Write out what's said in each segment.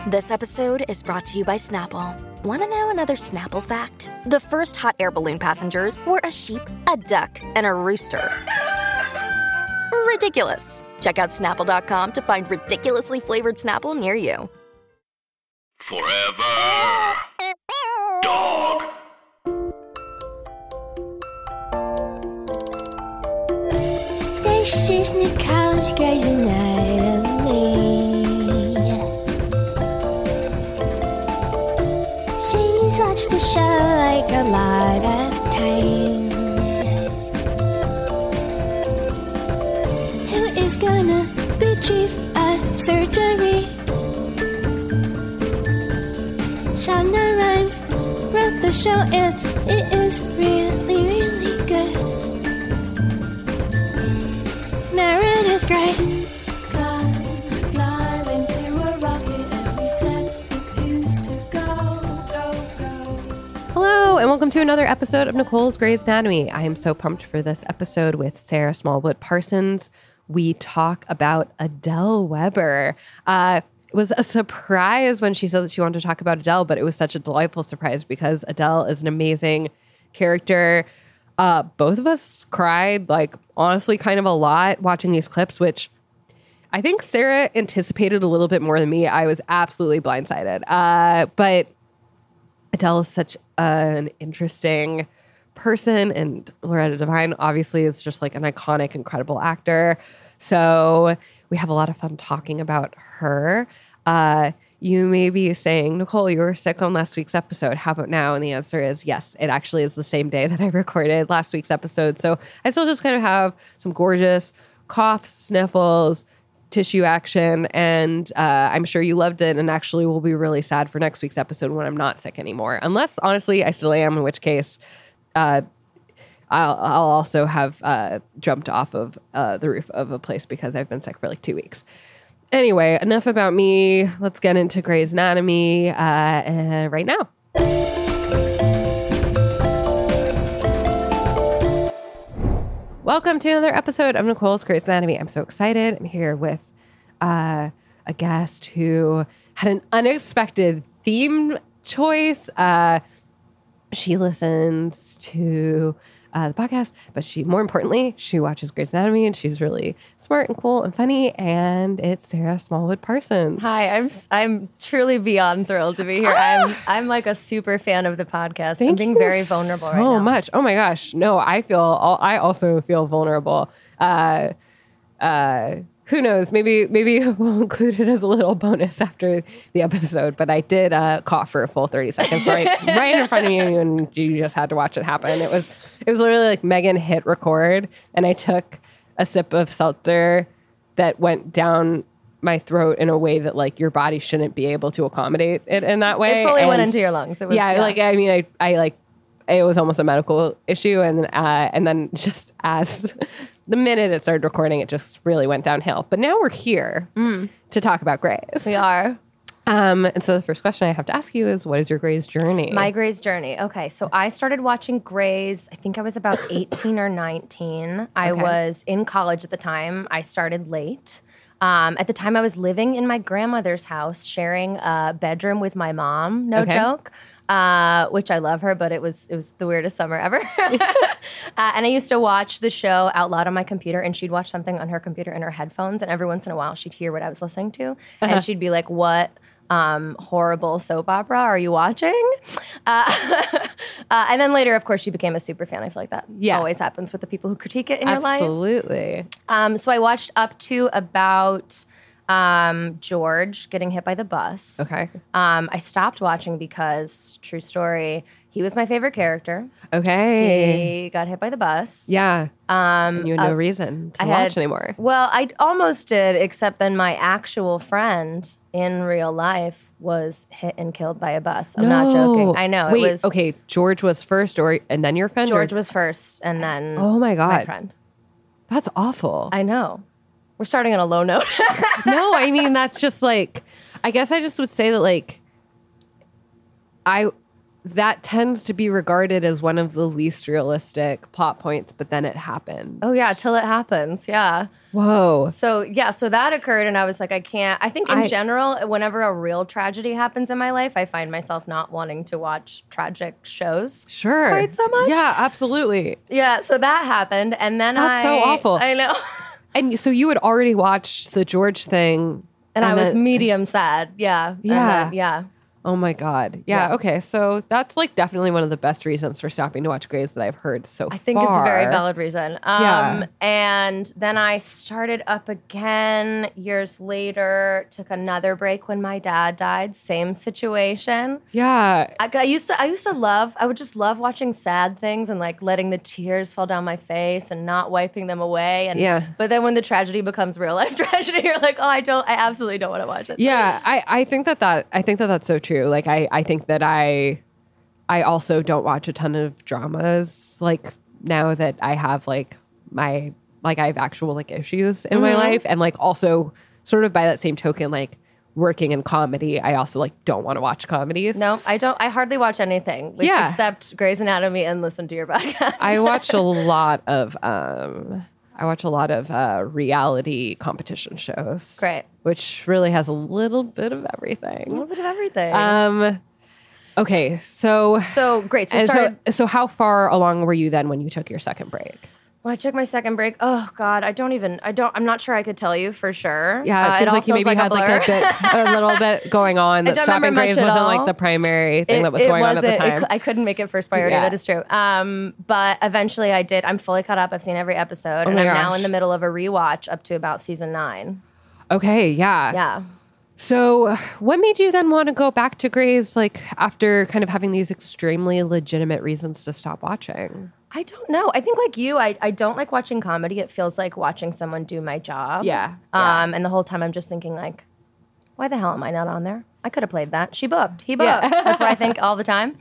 This episode is brought to you by Snapple. Want to know another Snapple fact? The first hot air balloon passengers were a sheep, a duck, and a rooster. Ridiculous. Check out Snapple.com to find ridiculously flavored Snapple near you. Forever Dog. This is Nicole's Grey's Anatomy. She's watched the show like a lot of times. Who is gonna be chief of surgery? Shonda Rhimes wrote the show and it is really, really good. Meredith Grey climbed into a rocket and we said it used to go. Hello, and welcome to another episode of Nicole's Grey's Anatomy. I am so pumped for this episode with Sarah Smallwood Parsons. We talk about Adele Weber. It was a surprise when she said that she wanted to talk about Adele, but it was such a delightful surprise because Adele is an amazing character. Both of us cried, like, honestly, kind of a lot watching these clips, which I think Sarah anticipated a little bit more than me. I was absolutely blindsided. But Adele is such an interesting person, and Loretta Devine obviously is just like an iconic, incredible actor. So we have a lot of fun talking about her. You may be saying, Nicole, you were sick on last week's episode. How about now? And the answer is yes. It actually is the same day that I recorded last week's episode. So I still just kind of have some gorgeous coughs, sniffles, tissue action. And I'm sure you loved it and actually will be really sad for next week's episode when I'm not sick anymore. Unless, honestly, I still am, in which case I'll also have jumped off of the roof of a place because I've been sick for like 2 weeks. Anyway, enough about me. Let's get into Grey's Anatomy right now. Welcome to another episode of Nicole's Grey's Anatomy. I'm so excited. I'm here with a guest who had an unexpected theme choice. She listens to the podcast, but more importantly, she watches Grey's Anatomy, and she's really smart and cool and funny. And it's Sarah Smallwood Parsons. Hi, I'm truly beyond thrilled to be here. I'm like a super fan of the podcast. Thank I'm being you very vulnerable right now. so much. Oh my gosh, no, I also feel vulnerable. Who knows? Maybe we'll include it as a little bonus after the episode. But I did cough for a full 30 seconds right in front of you, and you just had to watch it happen. It was literally like Megan hit record, and I took a sip of seltzer that went down my throat in a way that like your body shouldn't be able to accommodate it in that way. It fully went into your lungs. It was, like I mean, I like. It was almost a medical issue, and then just as the minute it started recording, it just really went downhill. But now we're here to talk about Grey's. We are. And so the first question I have to ask you is, what is your Grey's journey? My Grey's journey. Okay, so I started watching Grey's, I think I was about 18 or 19. I was in college at the time. I started late. At the time, I was living in my grandmother's house, sharing a bedroom with my mom. No joke. Which I love her, but it was the weirdest summer ever. And I used to watch the show out loud on my computer, and she'd watch something on her computer in her headphones, and every once in a while she'd hear what I was listening to, and she'd be like, "What horrible soap opera are you watching?" And then later, of course, she became a super fan. I feel like that always happens with the people who critique it in your life. Absolutely. So I watched up to about George getting hit by the bus. Okay. I stopped watching because, true story, he was my favorite character. Okay. He got hit by the bus. Yeah. And you had no reason to watch anymore. Well, I almost did, except then my actual friend in real life was hit and killed by a bus. I'm not joking. I know. Wait, it was, okay. George was first, and then your friend? George was first, and then oh my God. my friend. That's awful. I know. We're starting on a low note. No, I mean, that's just like, I guess I just would say that, like, that tends to be regarded as one of the least realistic plot points, but then it happened. Oh yeah, till it happens. Yeah. Whoa. So that occurred, and I was like, I can't. I think in general, whenever a real tragedy happens in my life, I find myself not wanting to watch tragic shows. Sure. Quite so much. Yeah, absolutely. Yeah. So that happened, and then That's so awful. I know. And so you had already watched the George thing, and I was medium sad. Yeah. Yeah. Yeah. Oh my God. Yeah. Okay. So that's like definitely one of the best reasons for stopping to watch Grey's that I've heard so far. I think it's a very valid reason. Yeah. And then I started up again years later, took another break when my dad died. Same situation. Yeah. I would just love watching sad things and like letting the tears fall down my face and not wiping them away. And but then when the tragedy becomes real life tragedy, you're like, I absolutely don't want to watch it. Yeah. I think that's so true. Like I think that I also don't watch a ton of dramas like now that I have I have actual like issues in my life, and like also sort of by that same token, like working in comedy, I also like don't want to watch comedies. No, I don't. I hardly watch anything except Grey's Anatomy and listen to your podcast. I watch a lot of reality competition shows. Great. Which really has a little bit of everything. A little bit of everything. Okay, so great. So how far along were you then when you took your second break? When I took my second break, oh God, I'm not sure I could tell you for sure. Yeah, it seems like you maybe had like a little bit going on. That stopping Grey's wasn't like the primary thing that was going on at the time. I couldn't make it first priority. That is true. But eventually I did. I'm fully caught up. I've seen every episode, and I'm now in the middle of a rewatch up to about season 9. Okay, yeah. Yeah. So what made you then want to go back to Grey's, like, after kind of having these extremely legitimate reasons to stop watching? I don't know. I think like you, I don't like watching comedy. It feels like watching someone do my job. Yeah. And the whole time I'm just thinking like, why the hell am I not on there? I could have played that. She booked. He booked. Yeah. That's what I think all the time.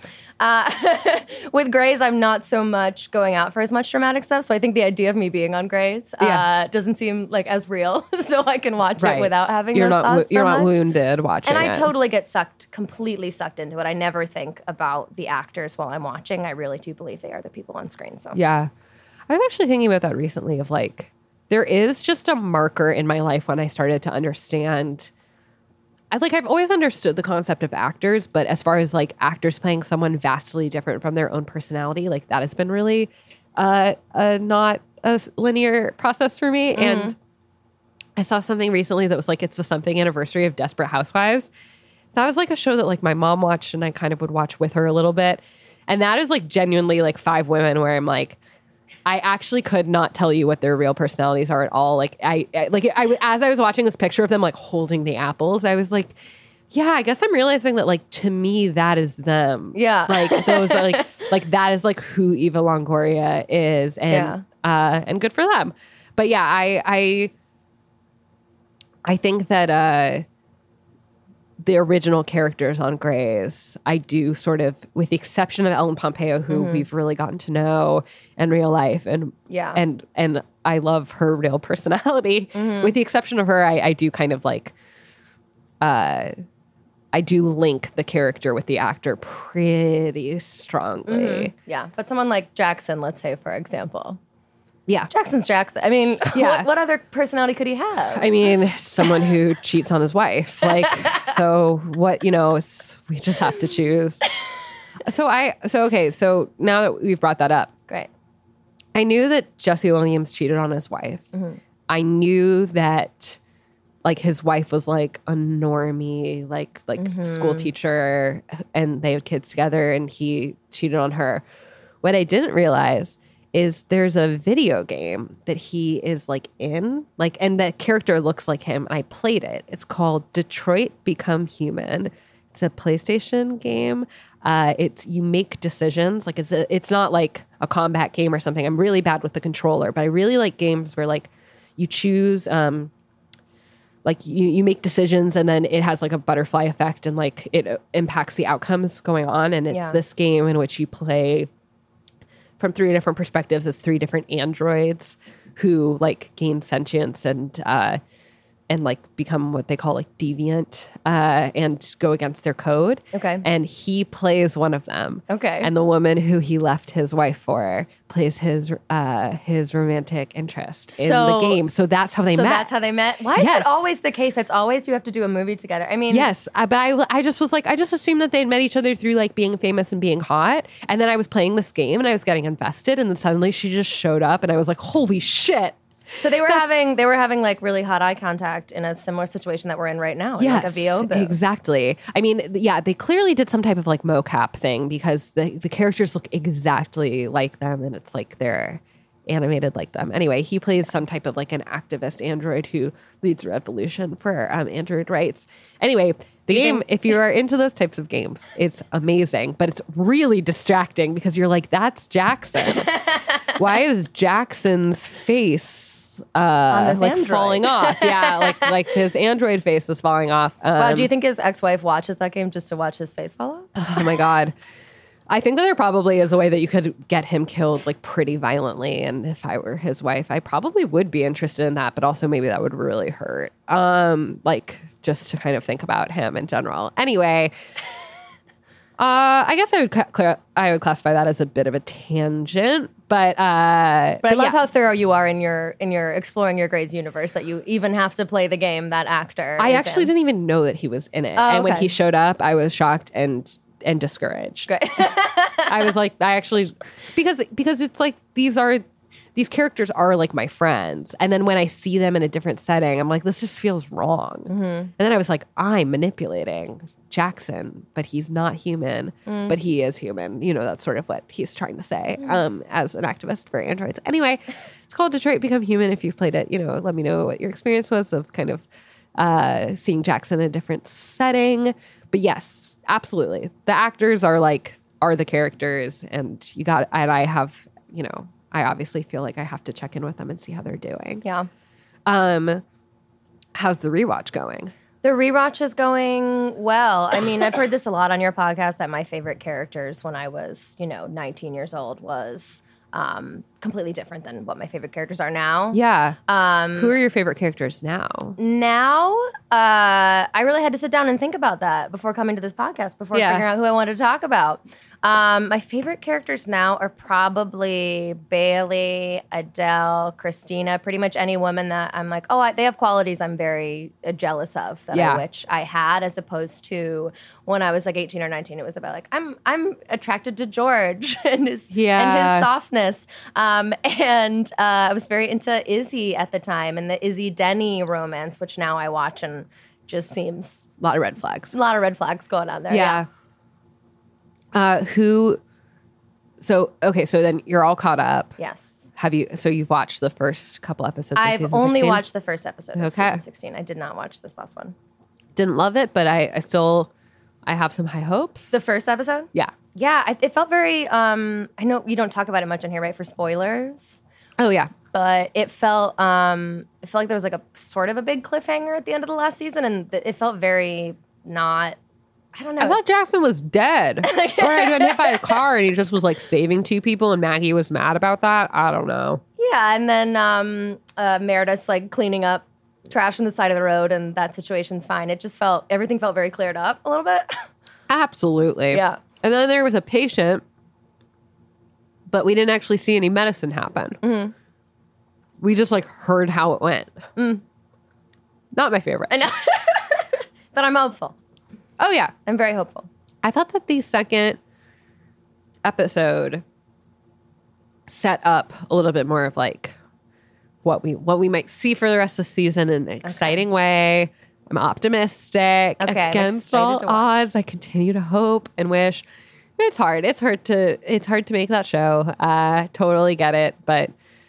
With Grey's, I'm not so much going out for as much dramatic stuff. So I think the idea of me being on Grey's doesn't seem like as real. So I can watch it without having those thoughts You're not wounded watching it. And I totally get completely sucked into it. I never think about the actors while I'm watching. I really do believe they are the people on screen. So yeah. I was actually thinking about that recently of like, there is just a marker in my life when I started to understand. I've always understood the concept of actors, but as far as like actors playing someone vastly different from their own personality, like that has been really not a linear process for me. Mm-hmm. And I saw something recently that was like, it's the something anniversary of Desperate Housewives. That was like a show that like my mom watched and I kind of would watch with her a little bit. And that is like genuinely like 5 women where I'm like, I actually could not tell you what their real personalities are at all. Like I as I was watching this picture of them like holding the apples, I was like, yeah, I guess I'm realizing that like to me that is them. Yeah, like those are like that is like who Eva Longoria is, and good for them. But yeah, I think that the original characters on Grey's, I do sort of, with the exception of Ellen Pompeo, who we've really gotten to know in real life, and I love her real personality. With the exception of her, I do kind of like, I do link the character with the actor pretty strongly. Yeah, but someone like Jackson, let's say, for example. Yeah. Jackson's Jackson. I mean, what other personality could he have? I mean, someone who cheats on his wife. Like, so what, we just have to choose. So now that we've brought that up. Great. I knew that Jesse Williams cheated on his wife. Mm-hmm. I knew that like his wife was like a normie, like school teacher, and they had kids together and he cheated on her. What I didn't realize is there's a video game that he is like in, like, and the character looks like him, and I played it. It's called Detroit Become Human. It's a PlayStation game. You make decisions. Like it's not like a combat game or something. I'm really bad with the controller, but I really like games where like you choose, like you make decisions and then it has like a butterfly effect and like it impacts the outcomes going on. And it's this game in which you play from 3 different perspectives as 3 different androids who like gain sentience and like become what they call like deviant and go against their code. Okay. And he plays one of them. Okay. And the woman who he left his wife for plays his romantic interest in the game. So that's how they met. So that's how they met. Why is Yes. that always the case? It's always you have to do a movie together. I mean, Yes, but I just was like, I just assumed that they'd met each other through like being famous and being hot. And then I was playing this game and I was getting invested. And then suddenly she just showed up and I was like, holy shit. So they were having like really hot eye contact in a similar situation that we're in right now. Yes, like a VO booth. exactly. I mean, yeah, they clearly did some type of like mocap thing because the characters look exactly like them and it's like they're animated like them. Anyway, he plays some type of like an activist android who leads a revolution for android rights. Anyway, the game, if you are into those types of games, it's amazing, but it's really distracting because you're like, that's Jackson. Why is Jackson's face this like android. falling off? Yeah, like his android face is falling off. Wow, do you think his ex-wife watches that game just to watch his face fall off? Oh my God. I think that there probably is a way that you could get him killed like pretty violently. And if I were his wife, I probably would be interested in that, but also maybe that would really hurt. Like just to kind of think about him in general. Anyway, I guess I would classify that as a bit of a tangent, but I love how thorough you are in your exploring your Grey's universe that you even have to play the game that actor. I actually didn't even know that he was in it. And when he showed up, I was shocked and discouraged. Great. I was like, because it's like these characters are like my friends. And then when I see them in a different setting, I'm like, this just feels wrong. Mm-hmm. And then I was like, I'm manipulating Jackson, but he's not human, but he is human. You know, that's sort of what he's trying to say as an activist for androids. Anyway, it's called Detroit Become Human. If you've played it, you know, let me know what your experience was of kind of seeing Jackson in a different setting. But yes, absolutely. The actors are the characters and I have, you know, I obviously feel like I have to check in with them and see how they're doing. Yeah. How's the rewatch going? The rewatch is going well. I mean, I've heard this a lot on your podcast that my favorite characters when I was, 19 years old was completely different than what my favorite characters are now. Yeah. Who are your favorite characters now? Now, I really had to sit down and think about that before coming to this podcast, before figuring out who I wanted to talk about. My favorite characters now are probably Bailey, Adele, Christina, pretty much any woman that I'm like, they have qualities I'm very jealous of that I wish I had, as opposed to when I was like 18 or 19, it was about like, I'm attracted to George and his softness. And I was very into Izzy at the time and the Izzy-Denny romance, which now I watch and just seems... A lot of red flags. A lot of red flags going on there. Yeah. So then you're all caught up. Yes. So you've watched the first couple episodes of season 16? I've only watched the first episode of season 16. I did not watch this last one. Didn't love it, but I have some high hopes. The first episode? Yeah. Yeah, it felt very, I know you don't talk about it much on here, right, for spoilers? Oh, yeah. But it felt like there was like a sort of a big cliffhanger at the end of the last season, and it felt very not... I don't know. I thought Jackson was dead. Or had been hit by a car and he just was like saving two people and Maggie was mad about that. I don't know. Yeah, and then Meredith's like cleaning up trash on the side of the road and that situation's fine. It just everything felt very cleared up a little bit. Absolutely. Yeah. And then there was a patient, but we didn't actually see any medicine happen. Mm-hmm. We just like heard how it went. Not my favorite. I know. But I'm hopeful. Oh, yeah. I'm very hopeful. I thought that the second episode set up a little bit more of like what we might see for the rest of the season in an exciting way. I'm optimistic. Okay, Against all odds, I continue to hope and wish. It's hard. It's hard to make that show. Totally get it. But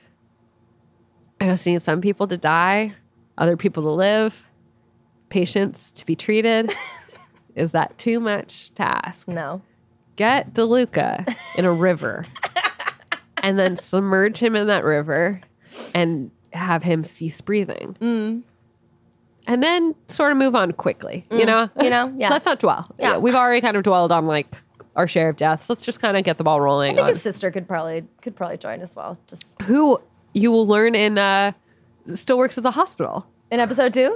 I just need some people to die, other people to live, patients to be treated. Is that too much to ask? No. Get DeLuca in a river and then submerge him in that river and have him cease breathing. And then sort of move on quickly, you know? Yeah. Let's not dwell. Yeah. We've already kind of dwelled on like our share of deaths. Let's just kind of get the ball rolling. I think his sister could probably join as well. Just who you will learn in still works at the hospital. in episode 2?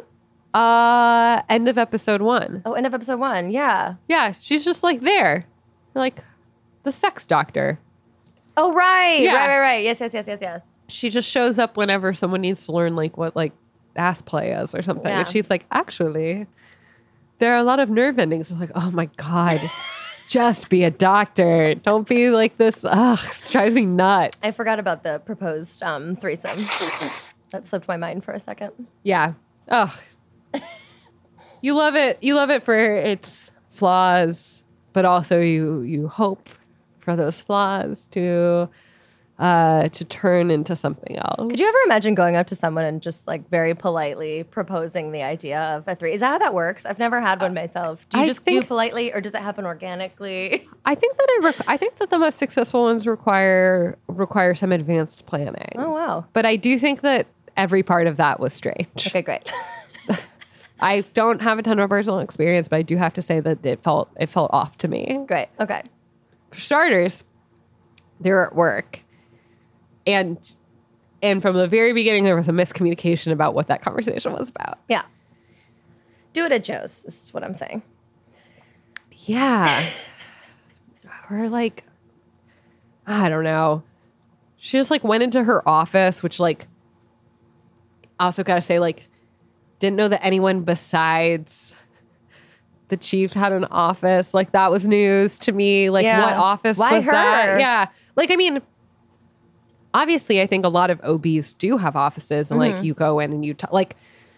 End of episode 1. Oh, end of episode 1. Yeah. Yeah, she's just like there. Like the sex doctor. Oh, right. Yeah. Right. Yes. She just shows up whenever someone needs to learn like what like ass play is or something. Yeah. And she's like, actually, there are a lot of nerve endings. It's like, oh my God, just be a doctor. Don't be like this. Ugh, it drives me nuts. I forgot about the proposed threesome. That slipped my mind for a second. Yeah. Ugh. You love it. You love it for its flaws, but also you hope for those flaws to turn into something else. Could you ever imagine going up to someone and just like very politely proposing the idea of a three? Is that how that works? I've never had one myself. Do you just do politely, or does it happen organically? I think that I think that the most successful ones require some advanced planning. Oh wow! But I do think that every part of that was strange. Okay, great. I don't have a ton of personal experience, but I do have to say that it felt off to me. Great. Okay. For starters, they're at work. And from the very beginning, there was a miscommunication about what that conversation was about. Yeah. Do it at Joe's, is what I'm saying. Yeah. Or like, I don't know. She just like went into her office, which like, also gotta say like, didn't know that anyone besides the chief had an office. Like that was news to me. Like what office was that? Yeah. Like, I mean, obviously, I think a lot of OBs do have offices, and like you go in and you like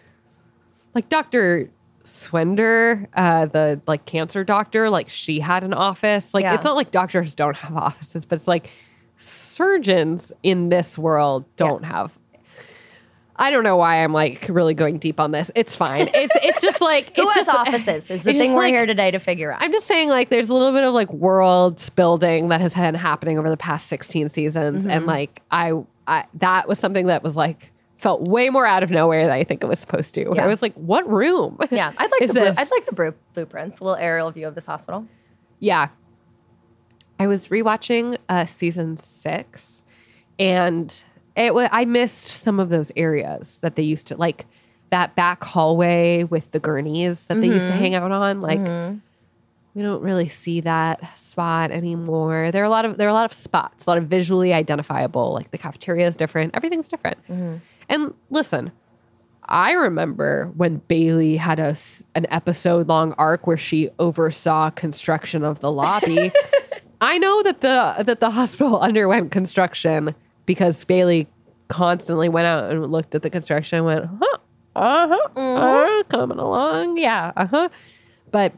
Dr. Swender, the like cancer doctor, like she had an office. Like it's not like doctors don't have offices, but it's like surgeons in this world don't have. I don't know why I'm like really going deep on this. It's fine. It's just like Who it's has just offices is the thing we're here today to figure out. I'm just saying like there's a little bit of like world building that has been happening over the past 16 seasons, and like I that was something that was like felt way more out of nowhere than I think it was supposed to. I was like, what room? Yeah, I'd like the blueprints, a little aerial view of this hospital. Yeah, I was rewatching season 6, and I missed some of those areas that they used to, like that back hallway with the gurneys that they used to hang out on. Like we don't really see that spot anymore. There are a lot of spots, a lot of visually identifiable. Like the cafeteria is different, everything's different. And listen, I remember when Bailey had an episode long arc where she oversaw construction of the lobby. I know that the hospital underwent construction, because Bailey constantly went out and looked at the construction and went, coming along. Yeah, But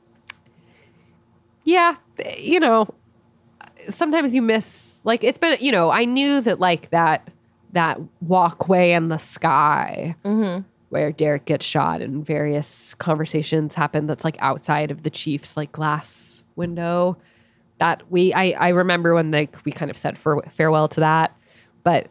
yeah, you know, sometimes you miss, like, it's been, you know, I knew that like that walkway in the sky where Derek gets shot and various conversations happen that's like outside of the chief's like glass window. That I remember when we kind of said farewell to that, but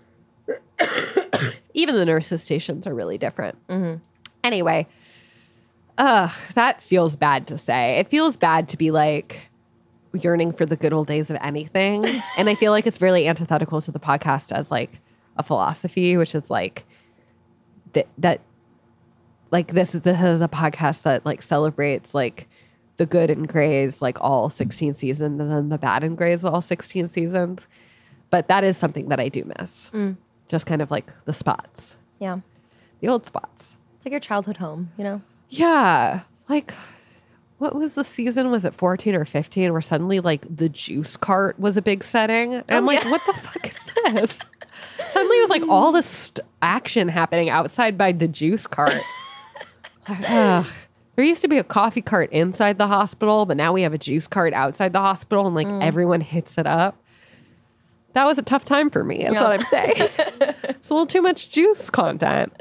even the nurses' stations are really different. Anyway, that feels bad to say. It feels bad to be like yearning for the good old days of anything, and I feel like it's really antithetical to the podcast as like a philosophy, which is like that like this is a podcast that like celebrates like the good in Grey's like all 16 seasons, and then the bad in Grey's all 16 seasons. But that is something that I do miss. Just kind of like the spots. Yeah. The old spots. It's like your childhood home, you know? Yeah. Like, what was the season? Was it 14 or 15 where suddenly like the juice cart was a big setting? And I'm like, what the fuck is this? Suddenly it was like all this action happening outside by the juice cart. Like, ugh. There used to be a coffee cart inside the hospital, but now we have a juice cart outside the hospital, and like everyone hits it up. That was a tough time for me, is what I'm saying. It's a little too much juice content.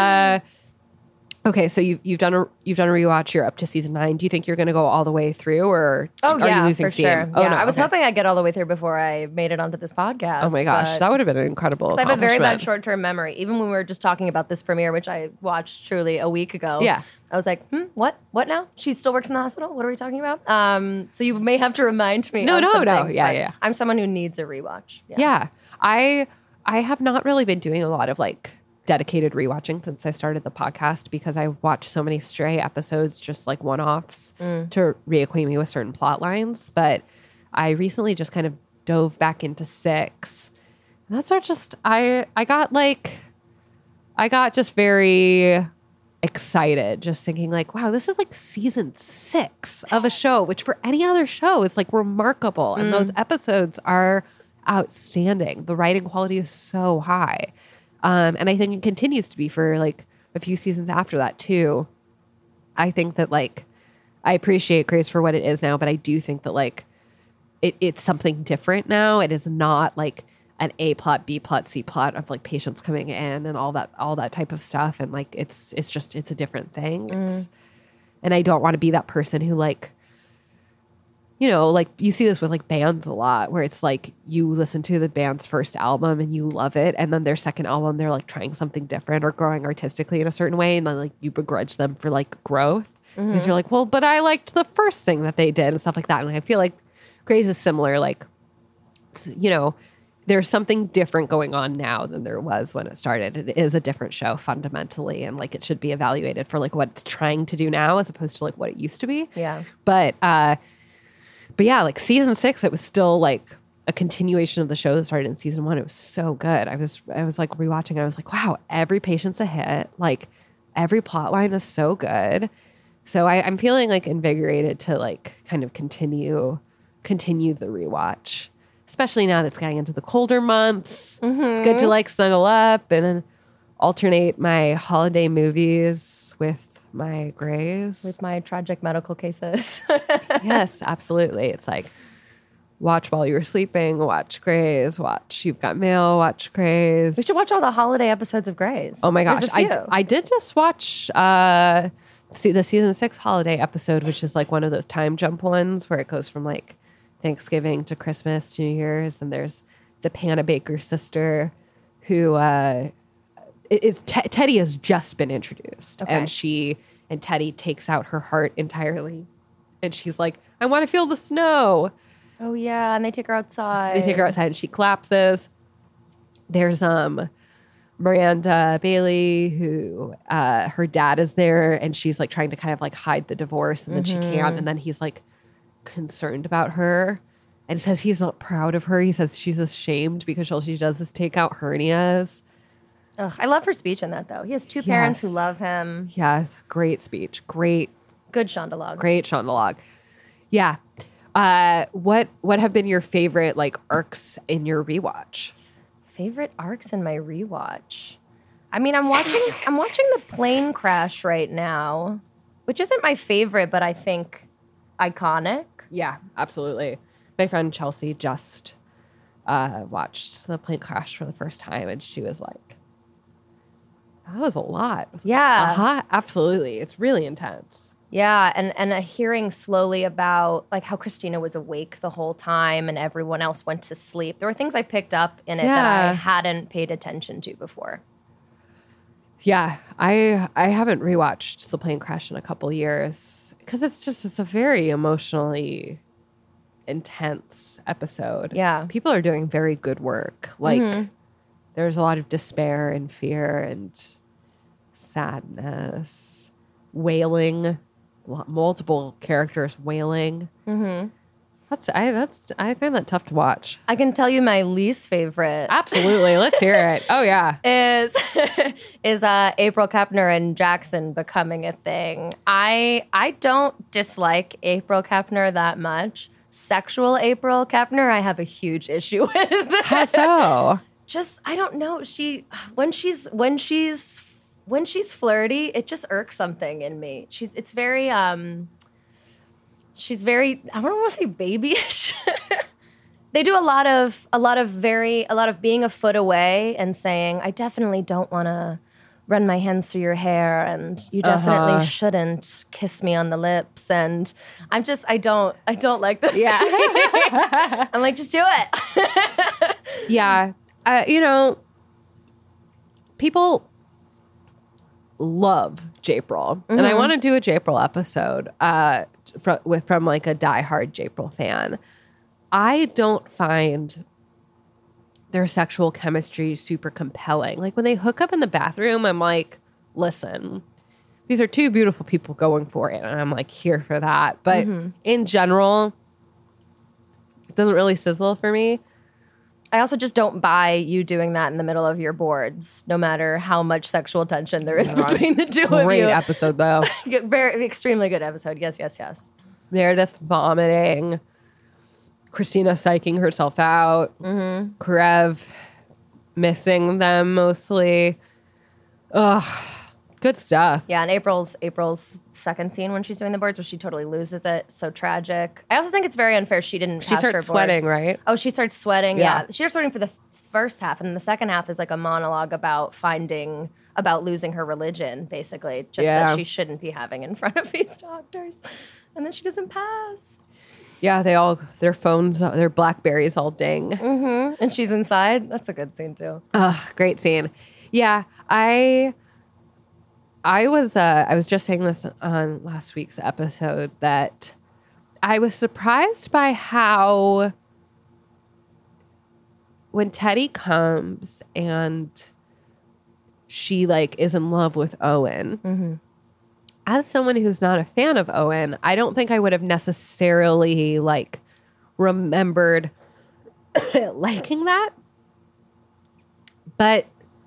Okay, so you've done a rewatch. You're up to season 9. Do you think you're going to go all the way through, or are you losing steam? Sure. Oh, yeah, no, I was hoping I'd get all the way through before I made it onto this podcast. Oh my gosh, that would have been an incredible. I have a very bad short-term memory. Even when we were just talking about this premiere, which I watched truly a week ago. Yeah, I was like, what now? She still works in the hospital? What are we talking about? So you may have to remind me. No. Things, yeah. I'm someone who needs a rewatch. Yeah. I have not really been doing a lot of like dedicated rewatching since I started the podcast because I watched so many Stray episodes, just like one-offs to reacquaint me with certain plot lines. But I recently just kind of dove back into 6. And that's just, I got just very excited just thinking like, wow, this is like season 6 of a show, which for any other show is like remarkable. And those episodes are outstanding. The writing quality is so high. And I think it continues to be for like a few seasons after that too. I think that like, I appreciate Grey's for what it is now, but I do think that like it's something different now. It is not like an A plot, B plot, C plot of like patients coming in and all that type of stuff. And like, it's a different thing. And I don't want to be that person who like, you know, like you see this with like bands a lot where it's like you listen to the band's first album and you love it. And then their second album, they're like trying something different or growing artistically in a certain way. And then like you begrudge them for like growth because you're like, well, but I liked the first thing that they did and stuff like that. And I feel like Grey's is similar. Like, you know, there's something different going on now than there was when it started. It is a different show fundamentally. And like it should be evaluated for like what it's trying to do now as opposed to like what it used to be. Yeah. But yeah, like season 6, it was still like a continuation of the show that started in season 1. It was so good. I was like rewatching. I was like, wow, every patient's a hit. Like every plot line is so good. So I'm feeling like invigorated to like kind of continue the rewatch, especially now that it's getting into the colder months. It's good to like snuggle up and then alternate my holiday movies with my Greys. With my tragic medical cases. Yes, absolutely. It's like watch while you were sleeping, watch Greys, watch You've Got Mail, watch Greys. We should watch all the holiday episodes of Grey's. Oh my gosh. There's a few. I did just watch the season 6 holiday episode, which is like one of those time jump ones where it goes from like Thanksgiving to Christmas to New Year's. And there's the Panna Baker sister who Teddy has just been introduced. Okay. And Teddy takes out her heart entirely. And she's like, I want to feel the snow. Oh yeah, and they take her outside. They take her outside and she collapses. There's Miranda Bailey, who her dad is there and she's like trying to kind of like hide the divorce and then she can't. And then he's like concerned about her and says he's not proud of her. He says she's ashamed because all she does is take out hernias. Ugh, I love her speech in that though. He has 2 parents who love him. Yeah, great speech. Good Shonda Great Shonda Log. Yeah. What have been your favorite like arcs in your rewatch? Favorite arcs in my rewatch? I mean, I'm watching the plane crash right now, which isn't my favorite, but I think iconic. Yeah, absolutely. My friend Chelsea just watched the plane crash for the first time, and she was like, that was a lot. Yeah. Absolutely. It's really intense. Yeah, and hearing slowly about like how Christina was awake the whole time and everyone else went to sleep. There were things I picked up in it that I hadn't paid attention to before. Yeah, I haven't rewatched The Plane Crash in a couple years because it's a very emotionally intense episode. Yeah. People are doing very good work. Like there's a lot of despair and fear and sadness, wailing, multiple characters wailing. I find that tough to watch. I can tell you my least favorite. Absolutely. Let's hear it. Oh yeah. Is April Kepner and Jackson becoming a thing. I don't dislike April Kepner that much. Sexual April Kepner, I have a huge issue with. How so? Just I don't know. When she's flirty, it just irks something in me. She's very I don't want to say babyish. They do a lot of being a foot away and saying, I definitely don't want to run my hands through your hair and you definitely shouldn't kiss me on the lips. And I don't like this. Yeah. I'm like, just do it. Yeah. People love J-April. And I want to do a J-April episode from like a diehard J-April fan. I don't find their sexual chemistry is super compelling. Like when they hook up in the bathroom, I'm like, listen, these are two beautiful people going for it. And I'm like here for that. But in general, it doesn't really sizzle for me. I also just don't buy you doing that in the middle of your boards, no matter how much sexual tension there is between the two of you. Great episode, though. Very extremely good episode. Yes. Meredith vomiting, Christina psyching herself out, Karev missing them mostly. Ugh, good stuff. Yeah, and April's second scene when she's doing the boards where she totally loses it. So tragic. I also think it's very unfair she didn't pass her starts boards. sweating, right? Oh, she starts sweating. Yeah. Yeah. She starts sweating for the first half, and then the second half is like a monologue about losing her religion, basically. Just that she shouldn't be having in front of these doctors. And then she doesn't pass. Yeah, their phones, their Blackberries all ding. And she's inside. That's a good scene too. Great scene. Yeah, I was just saying this on last week's episode that I was surprised by how when Teddy comes and she like is in love with Owen. As someone who's not a fan of Owen, I don't think I would have necessarily like remembered liking that. But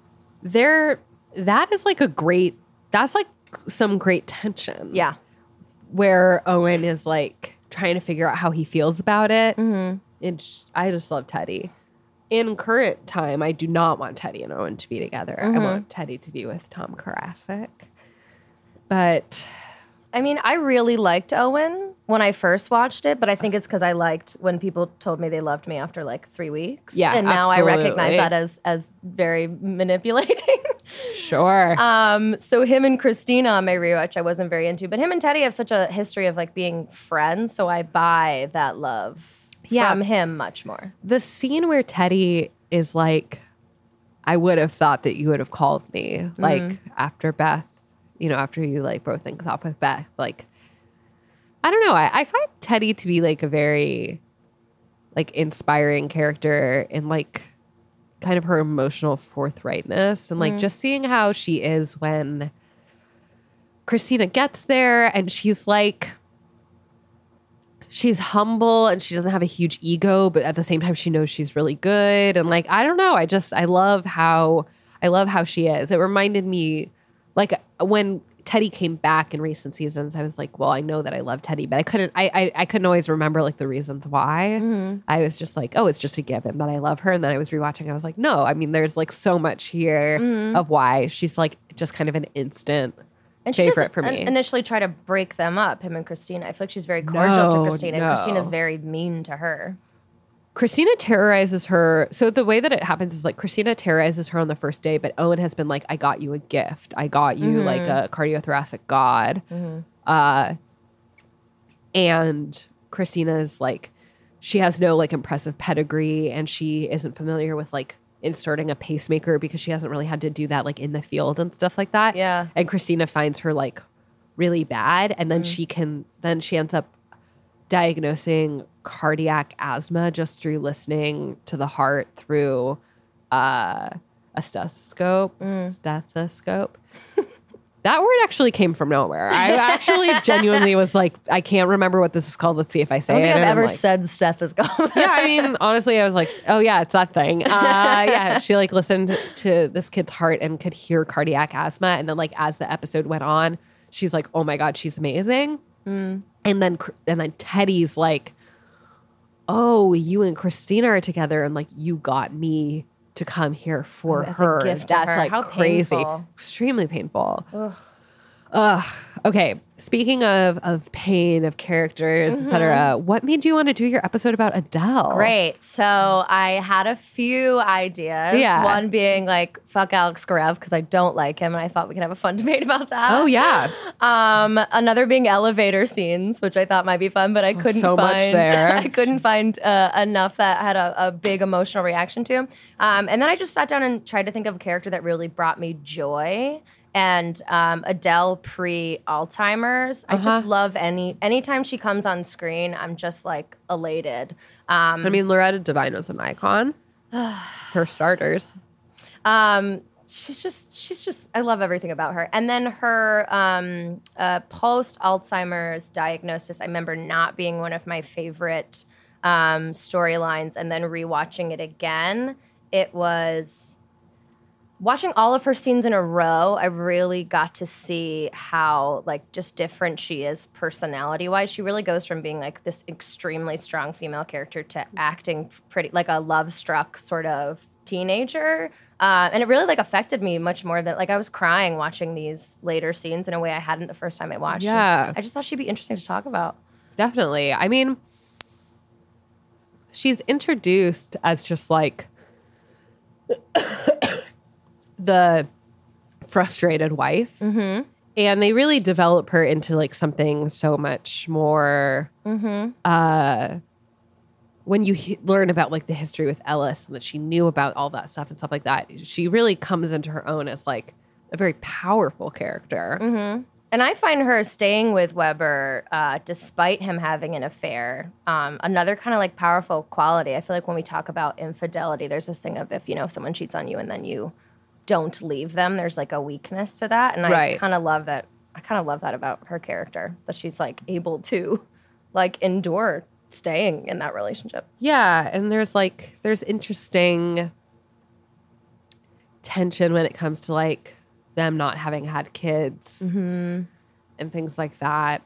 that is like that's like some great tension. Yeah. Where Owen is like trying to figure out how he feels about it. And I just love Teddy. In current time, I do not want Teddy and Owen to be together. I want Teddy to be with Tom Karasik. But I mean, I really liked Owen when I first watched it, but I think it's because I liked when people told me they loved me after like 3 weeks. Yeah, and now absolutely. I recognize that as very manipulating. sure. So him and Christina on my rewatch, I wasn't very into, but him and Teddy have such a history of like being friends, so I buy that love from him much more. The scene where Teddy is like, I would have thought that you would have called me, like after Beth, after you like broke things off with Beth. Like, I don't know. I find Teddy to be like a very like inspiring character in like kind of her emotional forthrightness and like just seeing how she is when Christina gets there and she's like, she's humble and she doesn't have a huge ego, but at the same time she knows she's really good. And like, I don't know. I love how she is. It reminded me like when Teddy came back in recent seasons, I was like, well, I know that I love Teddy, but I couldn't always remember like the reasons why. I was just like, oh, it's just a given that I love her. And then I was rewatching. I was like, no, I mean, there's like so much here of why she's like just kind of an instant favorite for me. Initially try to break them up, him and Christina. I feel like she's very cordial to Christina, and Christina's very mean to her. Christina terrorizes her. So the way that it happens is like Christina terrorizes her on the first day, but Owen has been like, I got you a gift. I got you like a cardiothoracic god. And Christina's like, she has no like impressive pedigree and she isn't familiar with like inserting a pacemaker because she hasn't really had to do that like in the field and stuff like that. Yeah. And Christina finds her like really bad. And then she ends up diagnosing cardiac asthma just through listening to the heart through a stethoscope. That word actually came from nowhere. I actually genuinely was like, I can't remember what this is called. Let's see if I say it. I don't think I've ever like, said stethoscope. yeah, I mean, honestly, I was like, oh yeah, it's that thing. Yeah, she like listened to this kid's heart and could hear cardiac asthma. And then like as the episode went on, she's like, oh my God, she's amazing. And then Teddy's like, oh, you and Christina are together and like you got me to come here for her. A gift to That's her. like How crazy. painful. Extremely painful. Okay. Speaking of pain, of characters, etc., what made you want to do your episode about Adele? Great. So I had a few ideas. Yeah. One being like, fuck Alex Karev because I don't like him and I thought we could have a fun debate about that. Oh, yeah. Another being elevator scenes, which I thought might be fun, but I couldn't so find. much there. I couldn't find enough that had a big emotional reaction to. And then I just sat down and tried to think of a character that really brought me joy. And Adele pre-Alzheimer's. I just love anytime she comes on screen, I'm just like elated. I mean, Loretta Devine was an icon. for starters. She's just, I love everything about her. And then her post-Alzheimer's diagnosis, I remember not being one of my favorite storylines, and then rewatching it again. It was watching all of her scenes in a row. I really got to see how like just different she is personality-wise. She really goes from being like this extremely strong female character to acting pretty like a love-struck sort of teenager. And it really like affected me much more than like I was crying watching these later scenes in a way I hadn't the first time I watched. Yeah. I just thought she'd be interesting to talk about. Definitely. I mean, she's introduced as just like the frustrated wife. Mm-hmm. And they really develop her into like something so much more. Mm-hmm. When you learn about like the history with Ellis and that she knew about all that stuff and stuff like that, she really comes into her own as like a very powerful character. Mm-hmm. And I find her staying with Weber despite him having an affair. Another kind of like powerful quality. I feel like when we talk about infidelity, there's this thing of if someone cheats on you and then you don't leave them, there's like a weakness to that. And I kind of love that. I kind of love that about her character, that she's like able to like endure staying in that relationship. Yeah, and there's interesting tension when it comes to like them not having had kids and things like that.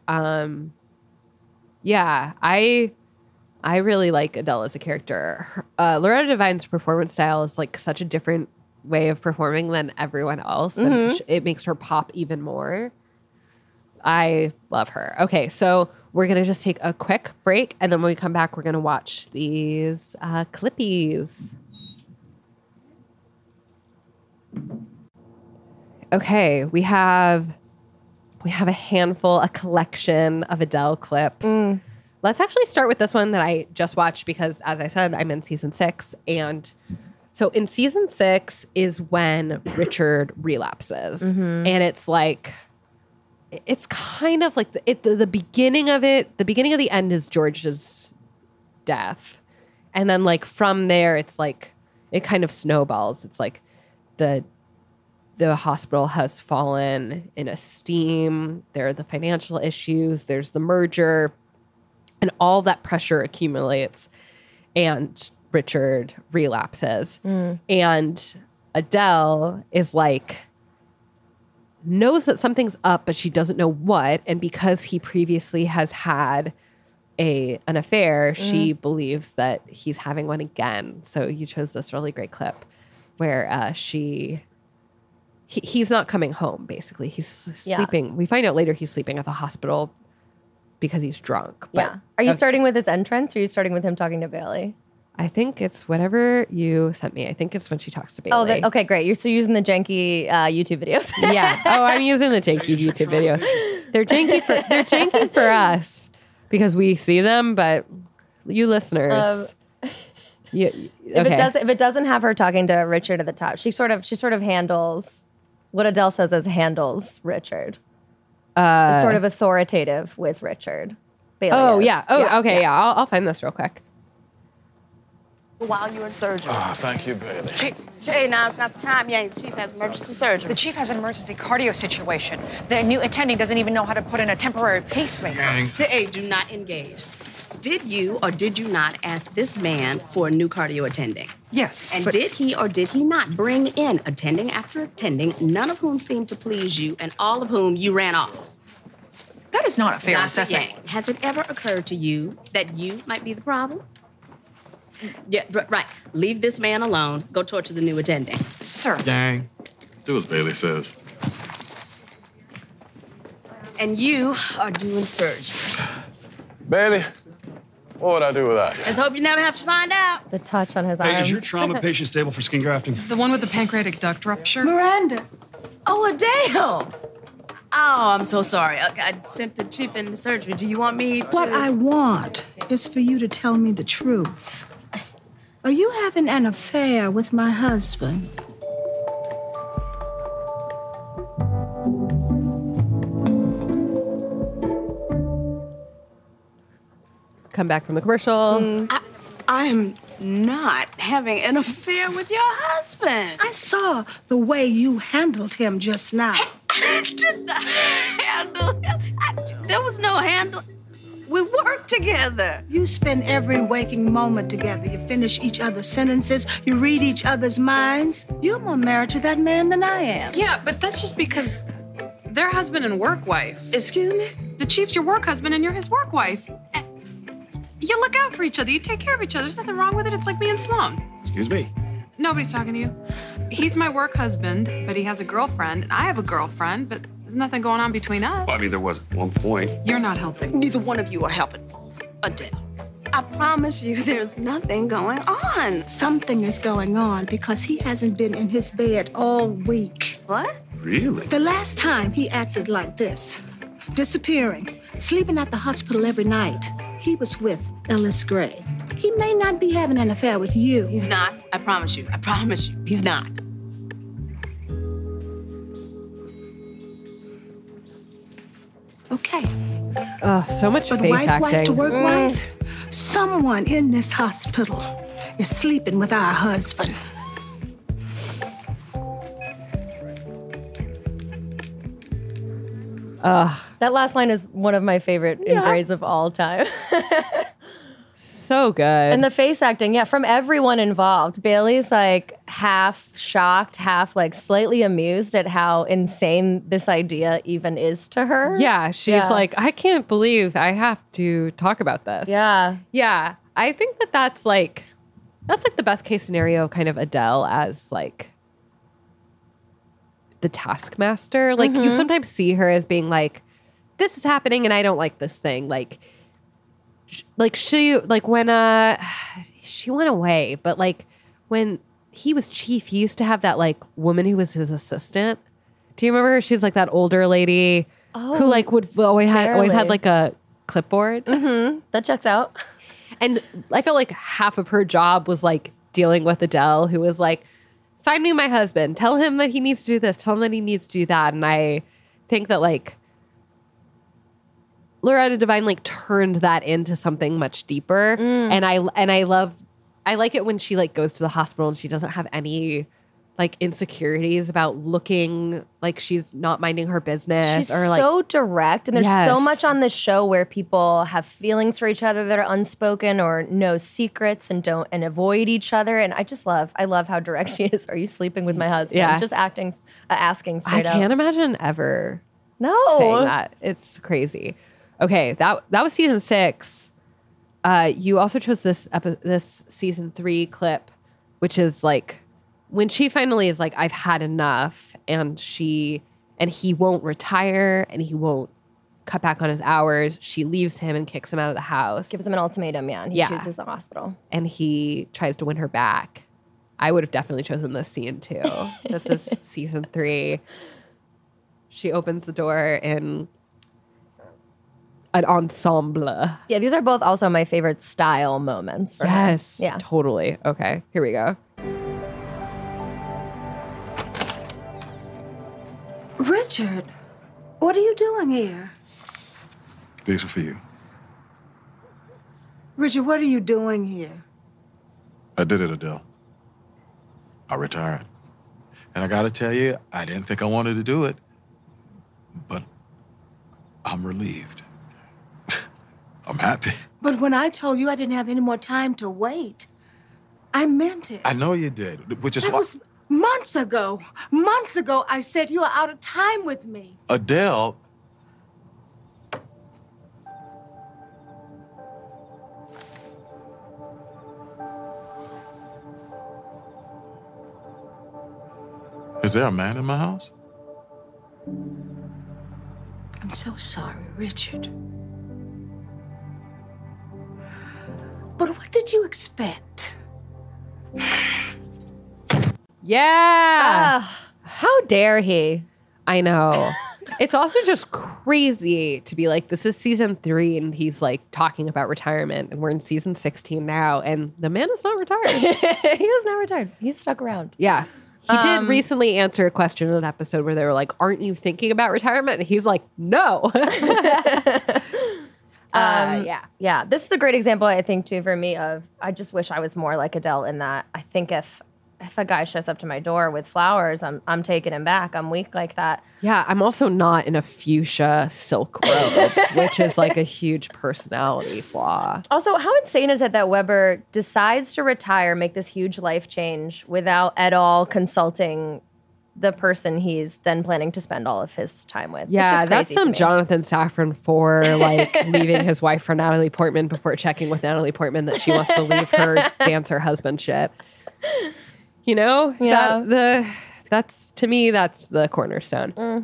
Yeah, I really like Adele as a character. Loretta Devine's performance style is like such a different way of performing than everyone else, and it makes her pop even more. I love her. Okay, so we're going to just take a quick break, and then when we come back, we're going to watch these clippies. Okay, we have a handful, a collection of Adele clips. Let's actually start with this one that I just watched because, as I said, I'm in season 6. And so in season 6 is when Richard relapses. And it's like, it's kind of like the beginning of it. The beginning of the end is George's death. And then like from there, it's like, it kind of snowballs. It's like the hospital has fallen in esteem. There are the financial issues. There's the merger. And all that pressure accumulates. And Richard relapses. And Adele is like, knows that something's up, but she doesn't know what. And because he previously has had an affair, she believes that he's having one again. So you chose this really great clip where he's not coming home, basically. He's sleeping. We find out later he's sleeping at the hospital because he's drunk. But, Are you starting with his entrance, or are you starting with him talking to Bailey? I think it's whatever you sent me. I think it's when she talks to Bailey. Okay, great. You're still using the janky YouTube videos. Yeah. Oh, I'm using the janky YouTube videos. They're janky for us because we see them, but you listeners, okay. If it doesn't have her talking to Richard at the top, she sort of handles what Adele says as handles Richard. Sort of authoritative with Richard. Bailey is. Yeah. Okay. Yeah. I'll find this real quick. While you're in surgery. Thank you, Bailey. Jay, now it's not the time yet. The chief has emergency surgery. The chief has an emergency cardio situation. The new attending doesn't even know how to put in a temporary pacemaker. Hey, do not engage. Did you or did you not ask this man for a new cardio attending? Yes. And did he or did he not bring in attending after attending, none of whom seemed to please you and all of whom you ran off? That is not a fair Dr. assessment. Yang, has it ever occurred to you that you might be the problem? Yeah, right. Leave this man alone. Go torture the new attending. Sir. Yang, do as Bailey says. And you are doing surgery. Bailey, what would I do without you? Let's hope you never have to find out. The touch on his arm. Hey, is your trauma patient stable for skin grafting? The one with the pancreatic duct rupture? Miranda. Oh, Adele. Oh, I'm so sorry. I sent the chief in the surgery. Do you want me to... What I want is for you to tell me the truth. Are you having an affair with my husband? Come back from the commercial. I'm not having an affair with your husband. I saw the way you handled him just now. I did not handle him. There was no handle. We worked together. You spend every waking moment together. You finish each other's sentences. You read each other's minds. You're more married to that man than I am. Yeah, but that's just because they're husband and work wife. Excuse me? The chief's your work husband and you're his work wife. You look out for each other. You take care of each other. There's nothing wrong with it. It's like me and Sloan. Excuse me. Nobody's talking to you. He's my work husband, but he has a girlfriend, and I have a girlfriend, but there's nothing going on between us. Well, I mean, there was at one point. You're not helping. Neither one of you are helping. Adele, I promise you there's nothing going on. Something is going on because he hasn't been in his bed all week. What? Really? The last time he acted like this, disappearing, sleeping at the hospital every night, he was with Ellis Gray. He may not be having an affair with you. He's not. I promise you. I promise you. He's not. Okay. Oh, so much But face wife acting. to work wife, someone in this hospital is sleeping with our husband. That last line is one of my favorite in Grey's of all time. So good. And the face acting, yeah, from everyone involved. Bailey's like half shocked, half like slightly amused at how insane this idea even is to her. Yeah, she's like, I can't believe I have to talk about this. Yeah. Yeah. I think that's like the best case scenario of kind of Adele as like the taskmaster. Like you sometimes see her as being like, this is happening and I don't like this thing. Like she when she went away, but like when he was chief, he used to have that like woman who was his assistant. Do you remember her? She was like that older lady who like would always had like a clipboard. That checks out. And I felt like half of her job was like dealing with Adele, who was like, find me my husband, tell him that he needs to do this, tell him that he needs to do that. And I think that like Loretta Devine like turned that into something much deeper. And I like it when she like goes to the hospital and she doesn't have any like insecurities about looking like she's not minding her business. She's or like so direct, and there's so much on this show where people have feelings for each other that are unspoken or know secrets and don't avoid each other. And I love how direct she is. Are you sleeping with my husband? Yeah. Just asking straight I up. can't imagine ever saying that. It's crazy. Okay, that was season 6. You also chose this season 3 clip, which is like when she finally is like, I've had enough, and he won't retire and he won't cut back on his hours. She leaves him and kicks him out of the house. Gives him an ultimatum, and he chooses the hospital. And he tries to win her back. I would have definitely chosen this scene too. This is season 3. She opens the door in an ensemble. Yeah, these are both also my favorite style moments for her. Yes, Yeah. totally. Okay, here we go. Richard, what are you doing here? These are for you. Richard, what are you doing here? I did it, Adele. I retired. And I gotta tell you, I didn't think I wanted to do it, but I'm relieved. I'm happy. But when I told you I didn't have any more time to wait, I meant it. I know you did, which is That why... was months ago. Months ago, I said you are out of time with me. Adele... Is there a man in my house? I'm so sorry, Richard. But what did you expect? Yeah. How dare he? I know. It's also just crazy to be like, this is season 3 and he's like talking about retirement, and we're in season 16 now and the man is not retired. He is not retired. He's stuck around. Yeah. He did recently answer a question in an episode where they were like, aren't you thinking about retirement? And he's like, no. Yeah. This is a great example, I think, too, for me of I just wish I was more like Adele in that I think if a guy shows up to my door with flowers, I'm taking him back. I'm weak like that. Yeah, I'm also not in a fuchsia silk robe, which is like a huge personality flaw. Also, how insane is it that Weber decides to retire, make this huge life change without at all consulting the person he's then planning to spend all of his time with? Yeah, that's some Jonathan Safran for like leaving his wife for Natalie Portman before checking with Natalie Portman that she wants to leave her dancer husband shit. You know? Yeah. That's to me, that's the cornerstone.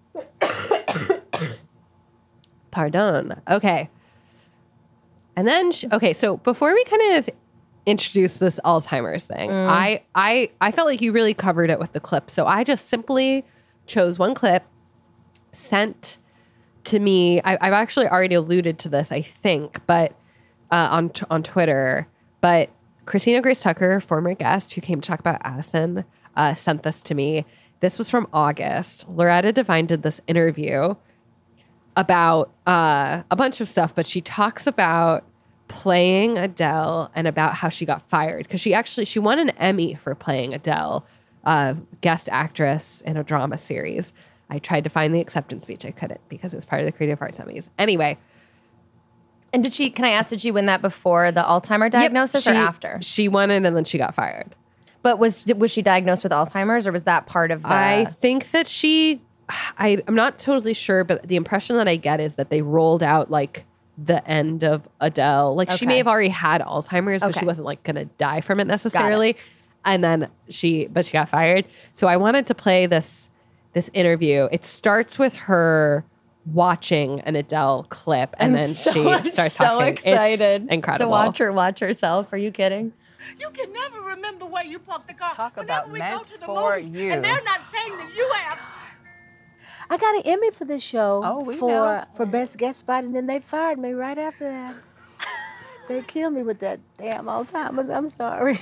Pardon. Okay. And then, so before we kind of introduce this Alzheimer's thing, I felt like you really covered it with the clip. So I just simply chose one clip, sent to me. I've actually already alluded to this, I think, but on Twitter. But Christina Grace Tucker, former guest who came to talk about Addison, sent this to me. This was from August. Loretta Devine did this interview about a bunch of stuff, but she talks about playing Adele and about how she got fired because she won an Emmy for playing Adele, guest actress in a drama series. I tried to find the acceptance speech. I couldn't because it was part of the Creative Arts Emmys. Anyway. And did she win that before the Alzheimer's diagnosis or after? She won it and then she got fired. But was she diagnosed with Alzheimer's or was that part of the... I think that I'm not totally sure, but the impression that I get is that they rolled out like the end of Adele. Like she may have already had Alzheimer's, but she wasn't like going to die from it necessarily. And then she got fired. So I wanted to play this interview. It starts with her watching an Adele clip and then she starts talking. So excited. It's incredible. To watch herself. Are you kidding? You can never remember where you parked the car. Talk about meant go to the for movies, you. And they're not saying that you have. I got an Emmy for this show know. for Best Guest Spot, and then they fired me right after that. They killed me with that damn Alzheimer's. I'm sorry.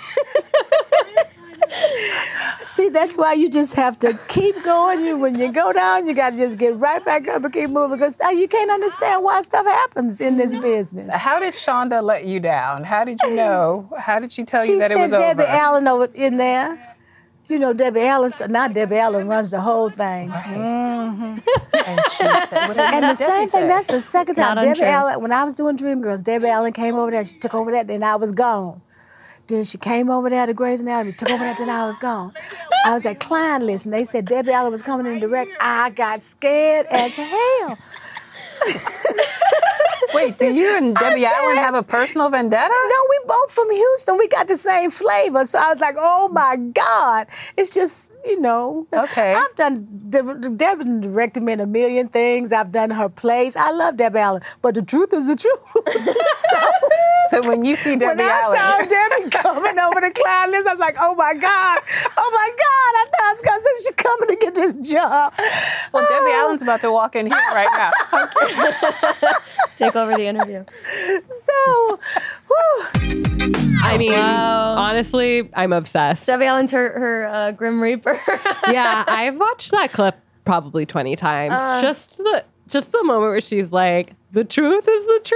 See, that's why you just have to keep going. When you go down, you got to just get right back up and keep moving because you can't understand why stuff happens in this business. How did Shonda let you down? How did you know? How did she tell you that it was over? She said Debbie Allen over in there. You know, Debbie Allen, not Debbie Allen runs the whole thing. Right. And she said, what and the same thing, that's the second time. Not Debbie untrue. Allen, when I was doing Dreamgirls, Debbie Allen came over there, she took over that, then I was gone. Then she came over there to Grey's Anatomy, took over that, then I was gone. I was at Klein List, and they said Debbie Allen was coming in direct. I got scared as hell. Wait, do you and Debbie Allen have a personal vendetta? No, we both from Houston. We got the same flavor. So I was like, oh my God. It's just, you know. Okay. I've done, Debbie directed me in a million things. I've done her plays. I love Debbie Allen. But the truth is the truth. So when you see Debbie Allen. When I saw Debbie coming over the Klein List, I was like, oh my God. Oh my God. I thought I was going to say she's coming to get this job. Well, Debbie Allen's about to walk in here right now. Take over the interview. So, I mean, honestly, I'm obsessed. Debbie Allen's her Grim Reaper. Yeah, I've watched that clip probably 20 times. Just the moment where she's like, the truth is the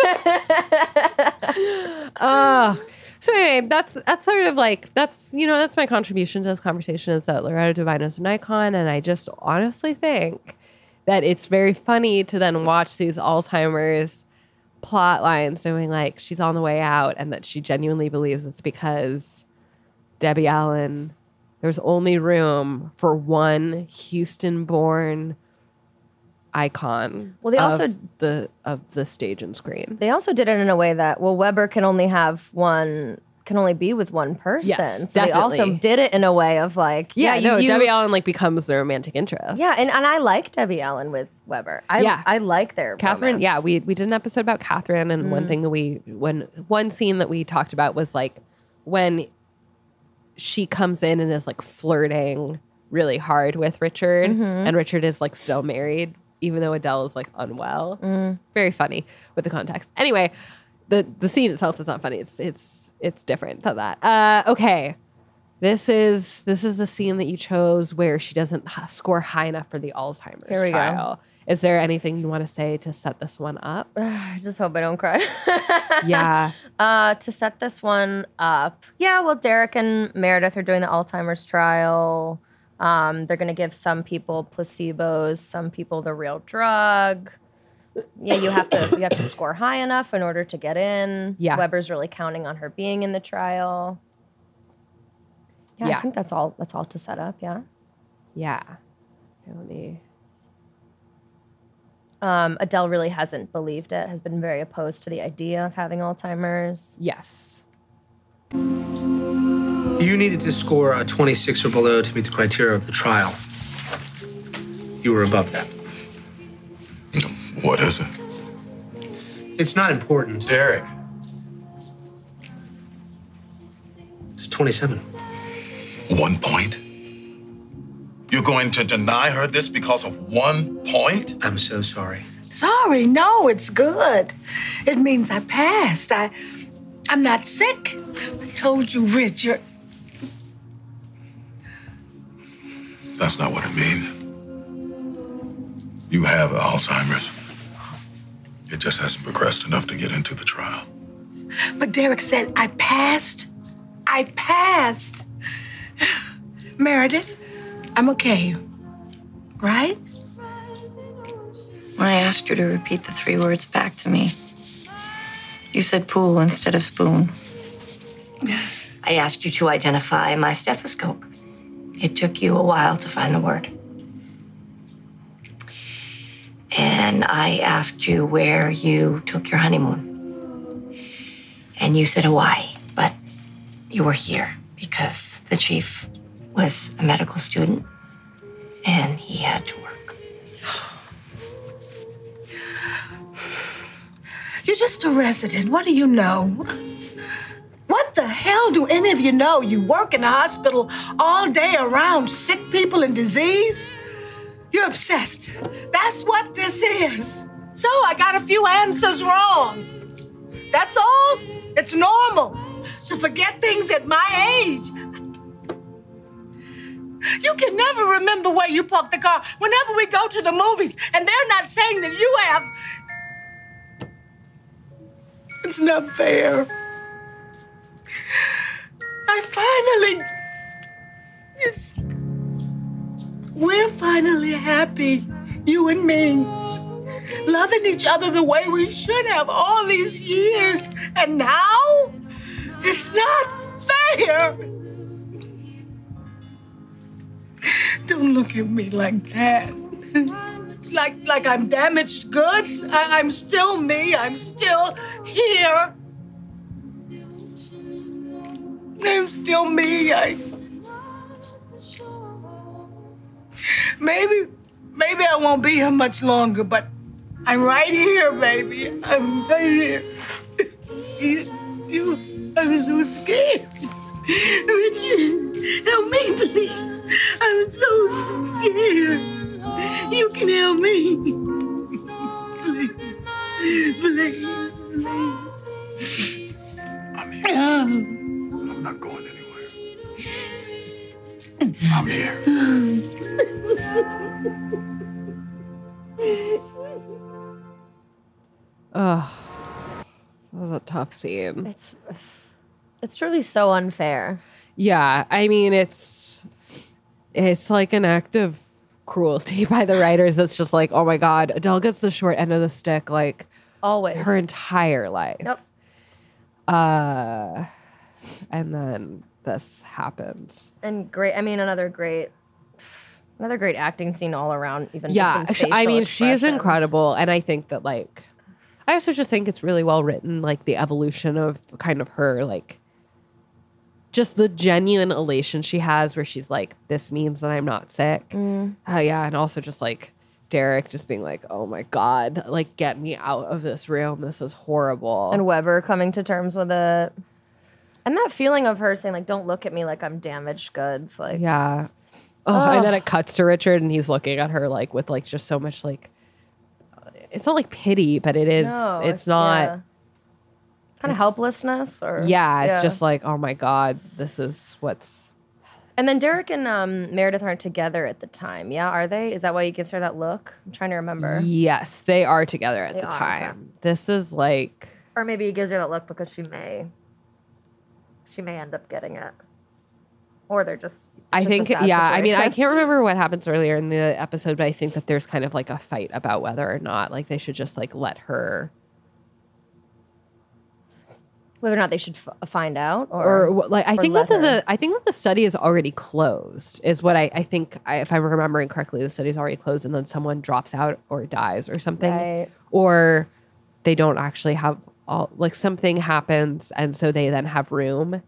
truth. So anyway, that's sort of like, that's my contribution to this conversation is that Loretta Devine is an icon. And I just honestly think that it's very funny to then watch these Alzheimer's plot lines doing like she's on the way out and that she genuinely believes it's because Debbie Allen, there's only room for one Houston-born icon of the stage and screen. They also did it in a way that, Weber can only be with one person. Yes, so definitely. they also did it in a way of like, Debbie Allen like becomes the romantic interest. Yeah, and I like Debbie Allen with Weber. I like their Catherine. romance. Yeah, we did an episode about Catherine, and one scene that we talked about was like when she comes in and is like flirting really hard with Richard, and Richard is like still married, even though Adele is like unwell. It's very funny with the context. Anyway, the scene itself is not funny. It's different than that. Okay. This is the scene that you chose where she doesn't score high enough for the Alzheimer's trial. Is there anything you want to say to set this one up? I just hope I don't cry. Yeah. To set this one up, well, Derek and Meredith are doing the Alzheimer's trial. They're going to give some people placebos, some people the real drug. Yeah, you have to score high enough in order to get in. Yeah. Weber's really counting on her being in the trial. Yeah, I think that's all to set up, yeah. Yeah. Okay, let me... Adele really hasn't believed it, has been very opposed to the idea of having Alzheimer's. Yes. You needed to score a 26 or below to meet the criteria of the trial. You were above that. What is it? It's not important. Derek. It's 27. 1 point? You're going to deny her this because of 1 point? I'm so sorry. Sorry, no, it's good. It means I passed. I'm not sick. I told you, Richard. That's not what it means. You have Alzheimer's. It just hasn't progressed enough to get into the trial. But Derek said I passed. I passed. Meredith, I'm okay. Right? When I asked you to repeat the 3 words back to me, you said pool instead of spoon. I asked you to identify my stethoscope. It took you a while to find the word. And I asked you where you took your honeymoon. And you said Hawaii, but you were here because the chief was a medical student and he had to work. You're just a resident. What do you know? What the hell do any of you know? You work in a hospital all day around sick people and disease? You're obsessed. That's what this is. So I got a few answers wrong. That's all. It's normal to forget things at my age. You can never remember where you parked the car whenever we go to the movies, and they're not saying that you have. It's not fair. We're finally happy, you and me, loving each other the way we should have all these years. And now, it's not fair. Don't look at me like that. Like I'm damaged goods. I'm still me. I'm still here. I'm still me. Maybe I won't be here much longer, but I'm right here, baby. I'm right here. I'm so scared. Richard, help me, please. I'm so scared. You can help me. Please, please, please. I'm here. I'm not going anywhere. I'm here. Oh, that was a tough scene. It's truly so unfair. Yeah, I mean, it's like an act of cruelty by the writers. It's just like, oh my God, Adele gets the short end of the stick, like always, her entire life. Yep. And then this happens. And another great acting scene all around. Even yeah, just some I mean, expressions. she is incredible, and I think that like, I also just think it's really well written, like the evolution of kind of her, like, just the genuine elation she has, where she's like, "This means that I'm not sick." Yeah, and also just like Derek just being like, "Oh my God, like get me out of this room. This is horrible." And Weber coming to terms with it. And that feeling of her saying, like, don't look at me like I'm damaged goods. Like, yeah. Oh, and then it cuts to Richard and he's looking at her like with like just so much like, it's not like pity, but it is, no, it's not. Yeah. Kind of helplessness or. Yeah, it's just like, oh my God, this is what's. And then Derek and Meredith aren't together at the time. Yeah, are they? Is that why he gives her that look? I'm trying to remember. Yes, they are together at the time. This is like... Or maybe he gives her that look because she may end up getting it. Or they're just... I think, situation. I mean, I can't remember what happens earlier in the episode, but I think that there's kind of like a fight about whether or not, like, they should just, like, let her... Whether or not they should find out, I think that the study is already closed. Is what I think. If I'm remembering correctly, the study is already closed, and then someone drops out or dies or something, Right. or they don't actually have all. Like something happens, and so they then have room.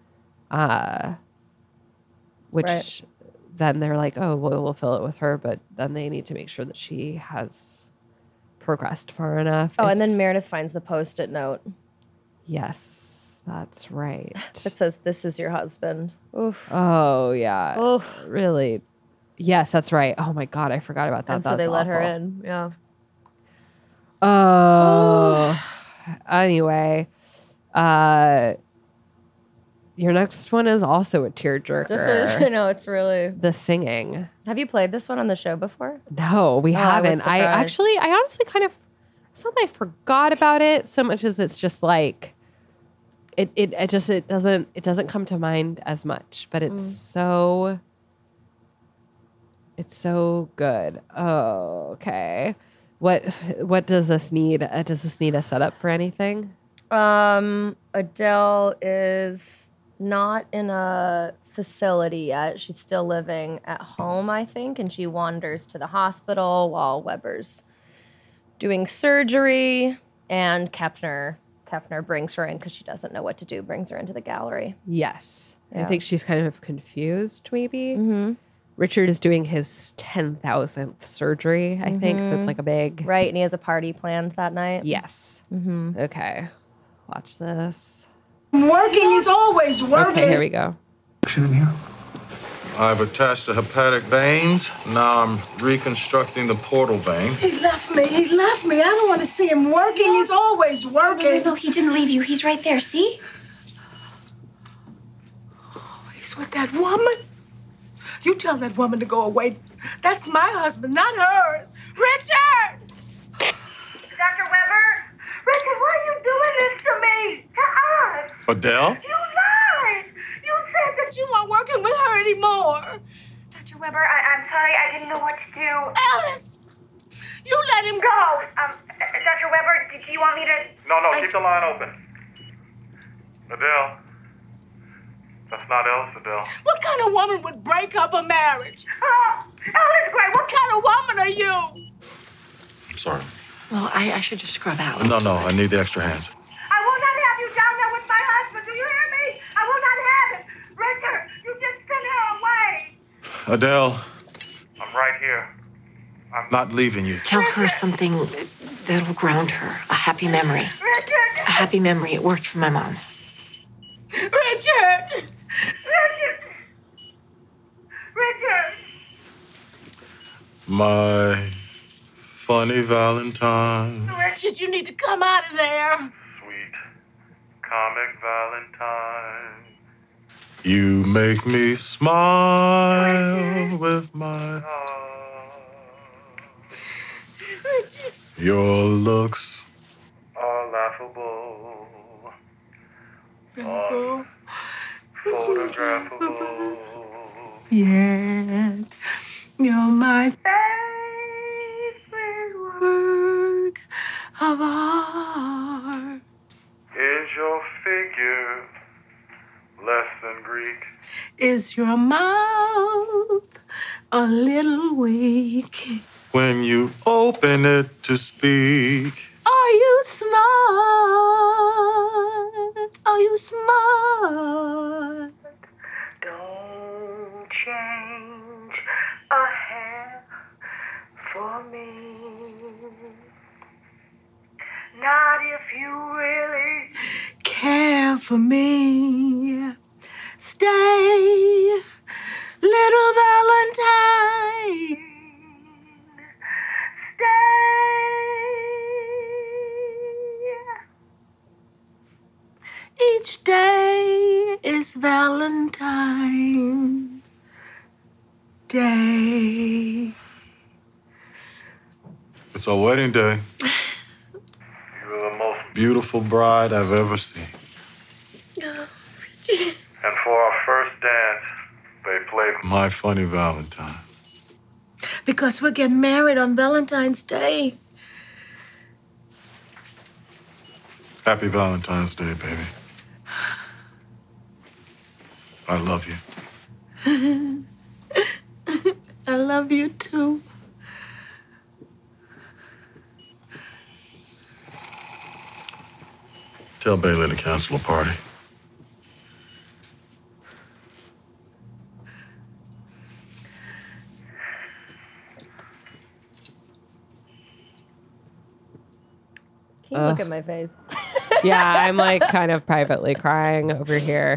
Which Right. then they're like, oh, well, we'll fill it with her, but then they need to make sure that she has progressed far enough. Oh, and then Meredith finds the Post-it note. Yes, that's right. It says, "This is your husband." Oof. Oh, yeah. Oof. Really? Yes, that's right. Oh, my God. I forgot about that. And so That's they let her awful. in. Yeah. Oh. Anyway. Your next one is also a tearjerker. This is, it's really... The singing. Have you played this one on the show before? No, we haven't. I honestly kind of... It's not that I forgot about it so much as it's just like... It doesn't come to mind as much, but it's so good. Oh, okay. What does this need? Does this need a setup for anything? Adele is not in a facility yet. She's still living at home, I think, and she wanders to the hospital while Weber's doing surgery, and Kepner brings her in because she doesn't know what to do, brings her into the gallery. Yes. Yeah. I think she's kind of confused, maybe. Mm-hmm. Richard is doing his 10,000th surgery, I think, so it's like a big... Right, and he has a party planned that night. Yes. Mm-hmm. Okay. Watch this. Working, he's always working. Okay, here we go. I've attached the hepatic veins. Now I'm reconstructing the portal vein. He left me. I don't want to see him working. He's always working. No, he didn't leave you. He's right there, see? He's with that woman. You tell that woman to go away. That's my husband, not hers. Richard! Dr. Weber? Richard, why are you doing this to me? To us? Adele? You lied! You said that You weren't working with her anymore. Dr. Weber, I'm sorry. I didn't know what to do. Alice! You let him go! Dr. Weber, do you want me to... No, keep the line open. Adele. That's not Alice, Adele. What kind of woman would break up a marriage? Oh, Alice Gray, What kind of woman are you? I'm sorry. Well, I should just scrub out. No, I need the extra hands. I will not have you down there with my husband. Do you hear me? I will not have it. Richard, you just sent her away. Adele, I'm right here. I'm not leaving you. Tell her something that'll ground her. A happy memory. Richard! A happy memory. It worked for my mom. Richard! Richard! My funny Valentine. Richard, you need to come out of there. Sweet comic Valentine. You make me smile with my Richard. Your looks Are laughable. Unphotographable. Yes, you're my favorite work of art. Is your figure less than Greek? Is your mouth a little weak? when you open it to speak. Are you smart? Are you smart? Don't change a hair for me. Not if you really Care for me. Stay, little Valentine. Each day is Valentine. day. It's our wedding day. You're the most Beautiful bride I've ever seen. And for our first dance, they played My Funny Valentine. Because we're getting married on Valentine's Day. Happy Valentine's Day, baby. I love you. I love you too. Tell Bailey to cancel the party. Can you look at my face? Yeah, I'm like kind of privately crying over here.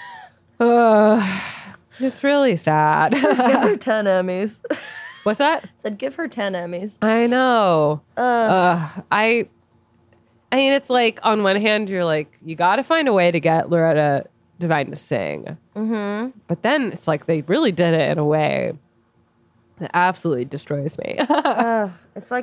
It's really sad. Give her 10 Emmys. What's that? Said give her 10 Emmys. I know. I mean, it's like on one hand, you're like, you got to find a way to get Loretta Devine to sing. Mm-hmm. But then it's like they really did it in a way that absolutely destroys me. It's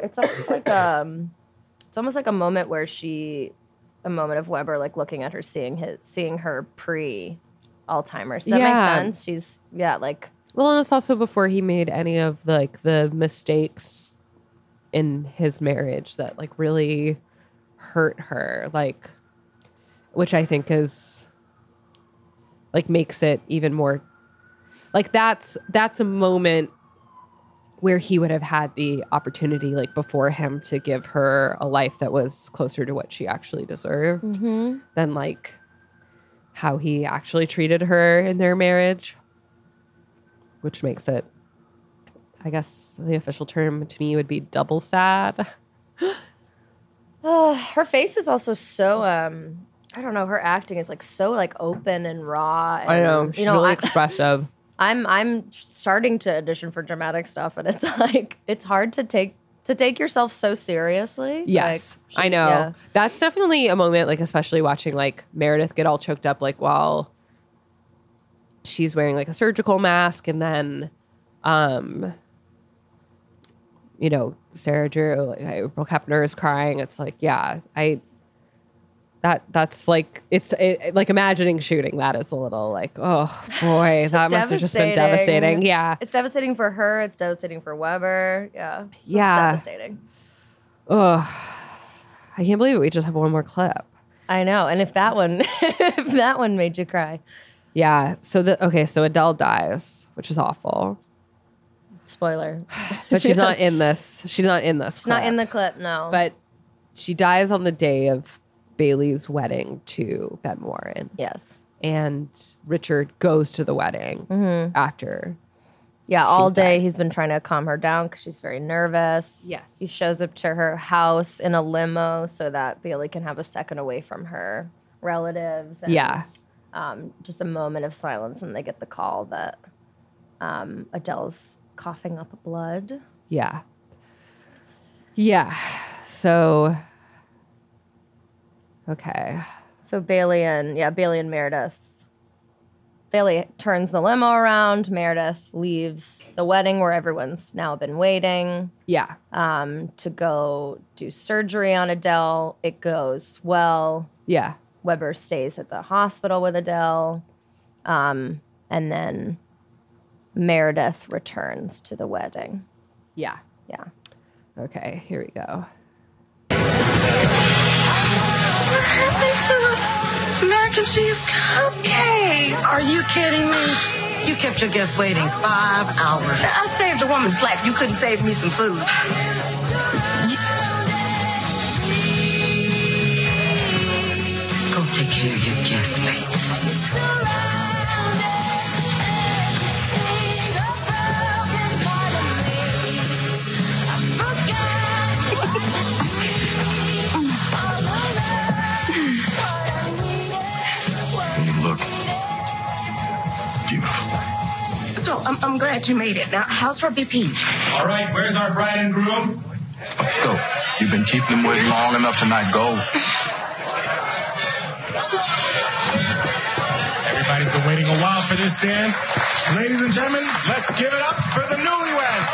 almost like a moment where a moment of Weber, like looking at her, seeing her pre Alzheimer's. Does that make sense? She's well, and it's also before he made any of the mistakes in his marriage that like really hurt her, like, which I think is like makes it even more like that's a moment where he would have had the opportunity like before him to give her a life that was closer to what she actually deserved than like how he actually treated her in their marriage, which makes it, I guess the official term to me would be double sad. Her face is also so I don't know, her acting is like so like open and raw. And, I know, she's really expressive. I'm starting to audition for dramatic stuff, and it's like it's hard to take yourself so seriously. Yes, like, I know. Yeah. That's definitely a moment, like especially watching like Meredith get all choked up, like while she's wearing like a surgical mask, and then, Sarah Drew, like April Kepner is crying. It's like, yeah, That's like like imagining shooting that is a little like, oh boy, that must have just been devastating. Yeah, it's devastating for her. It's devastating for Weber. Yeah, it's devastating. Oh, I can't believe it. We just have one more clip. I know, and if that one made you cry, yeah. So Adele dies, which is awful. Spoiler, but she's not in this. She's not in this. She's not in the clip. No, but she dies on the day of Bailey's wedding to Ben Warren. Yes. And Richard goes to the wedding after. Yeah, all day he's been trying to calm her down because she's very nervous. Yes. He shows up to her house in a limo so that Bailey can have a second away from her relatives. And, just a moment of silence, and they get the call that Adele's coughing up blood. Yeah. Yeah. So... Okay. So Bailey and Meredith. Bailey turns the limo around. Meredith leaves the wedding where everyone's now been waiting. Yeah. To go do surgery on Adele. It goes well. Yeah. Weber stays at the hospital with Adele. And then Meredith returns to the wedding. Yeah. Yeah. Okay, here we go. What happened to the mac and cheese cupcake? Are you kidding me? You kept your guests waiting 5 hours. I saved a woman's life. You couldn't save me some food. Go take care of your guests, babe. So I'm glad you made it. Now, how's her BP? All right, where's our bride and groom? Go. You've been keeping them waiting long enough tonight. Go. Everybody's been waiting a while for this dance. Ladies and gentlemen, let's give it up for the newlyweds.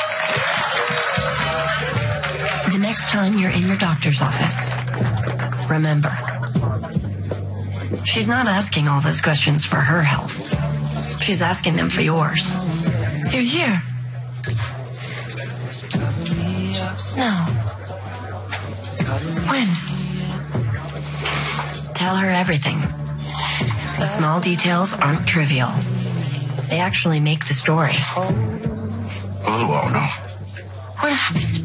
The next time you're in your doctor's office, remember, she's not asking all those questions for her health. She's asking them for yours. You're here. No. When? Tell her everything. The small details aren't trivial. They actually make the story. Oh, well, no. What happened?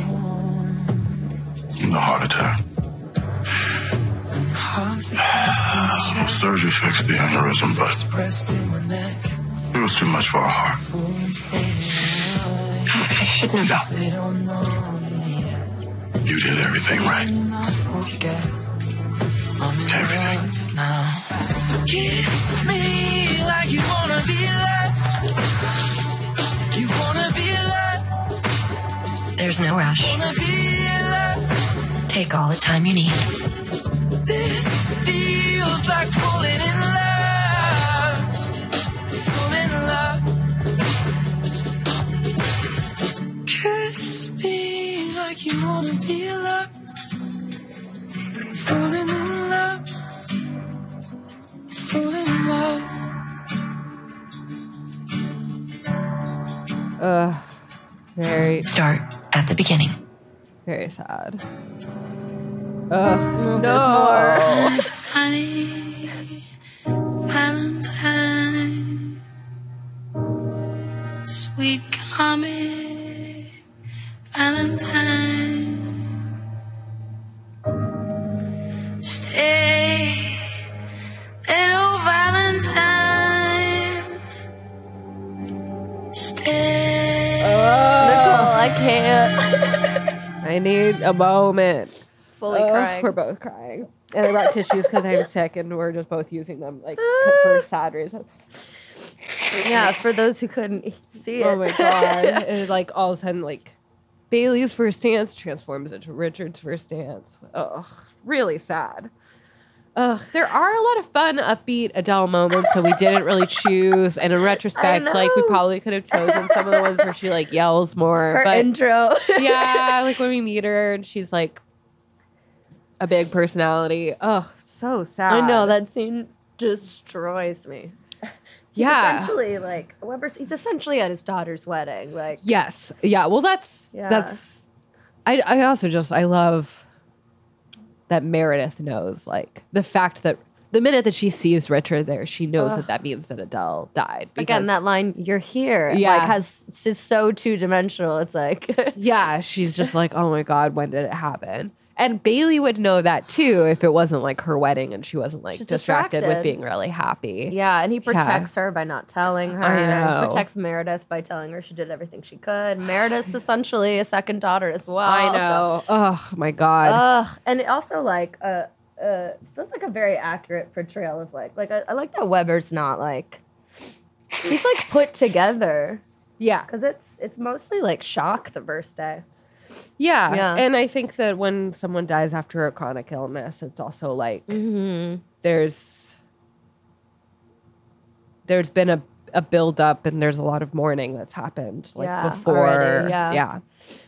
The heart attack. Surgery fixed the aneurysm, but it was too much for her heart. I shouldn't have. You did everything right. Everything. So kiss me like you wanna be loved. You wanna be loved. There's no rush. Wanna be loved. Take all the time you need. This feels like falling in love. Falling in love. Kiss me like you wanna be loved. Falling in love. Falling in love. Very start at the beginning. Very sad. Ugh, no. There's more. Honey, Valentine, sweet comic Valentine, stay, little Valentine, stay. Nicole, I can't. I need a moment. Fully crying. We're both crying. And I brought tissues because I'm sick and we're just both using them like for sad reasons. Yeah, for those who couldn't see it. Oh my God. And like all of a sudden like Bailey's first dance transforms into Richard's first dance. Ugh, really sad. There are a lot of fun, upbeat Adele moments that we didn't really choose. And in retrospect, like we probably could have chosen some of the ones where she like yells more. Her intro. Yeah, like when we meet her and she's like a big personality. Ugh, so sad. I know, that scene destroys me. He's essentially like he's essentially at his daughter's wedding. Like yes. Yeah. Well that's I also just I love that Meredith knows like the fact that the minute that she sees Richard there, she knows that means that Adele died. Again, that line, "You're here," it's just so two-dimensional. It's like yeah, she's just like, oh my God, when did it happen? And Bailey would know that too if it wasn't like her wedding and she wasn't like distracted with being really happy. Yeah, and he protects her by not telling her. I know. He protects Meredith by telling her she did everything she could. Meredith's essentially a second daughter as well. I know. Oh my God. And it also like feels like a very accurate portrayal of like I like that Weber's not like he's like put together. Yeah, because it's mostly like shock the first day. Yeah. And I think that when someone dies after a chronic illness, it's also like there's been a build up and there's a lot of mourning that's happened like before. Already,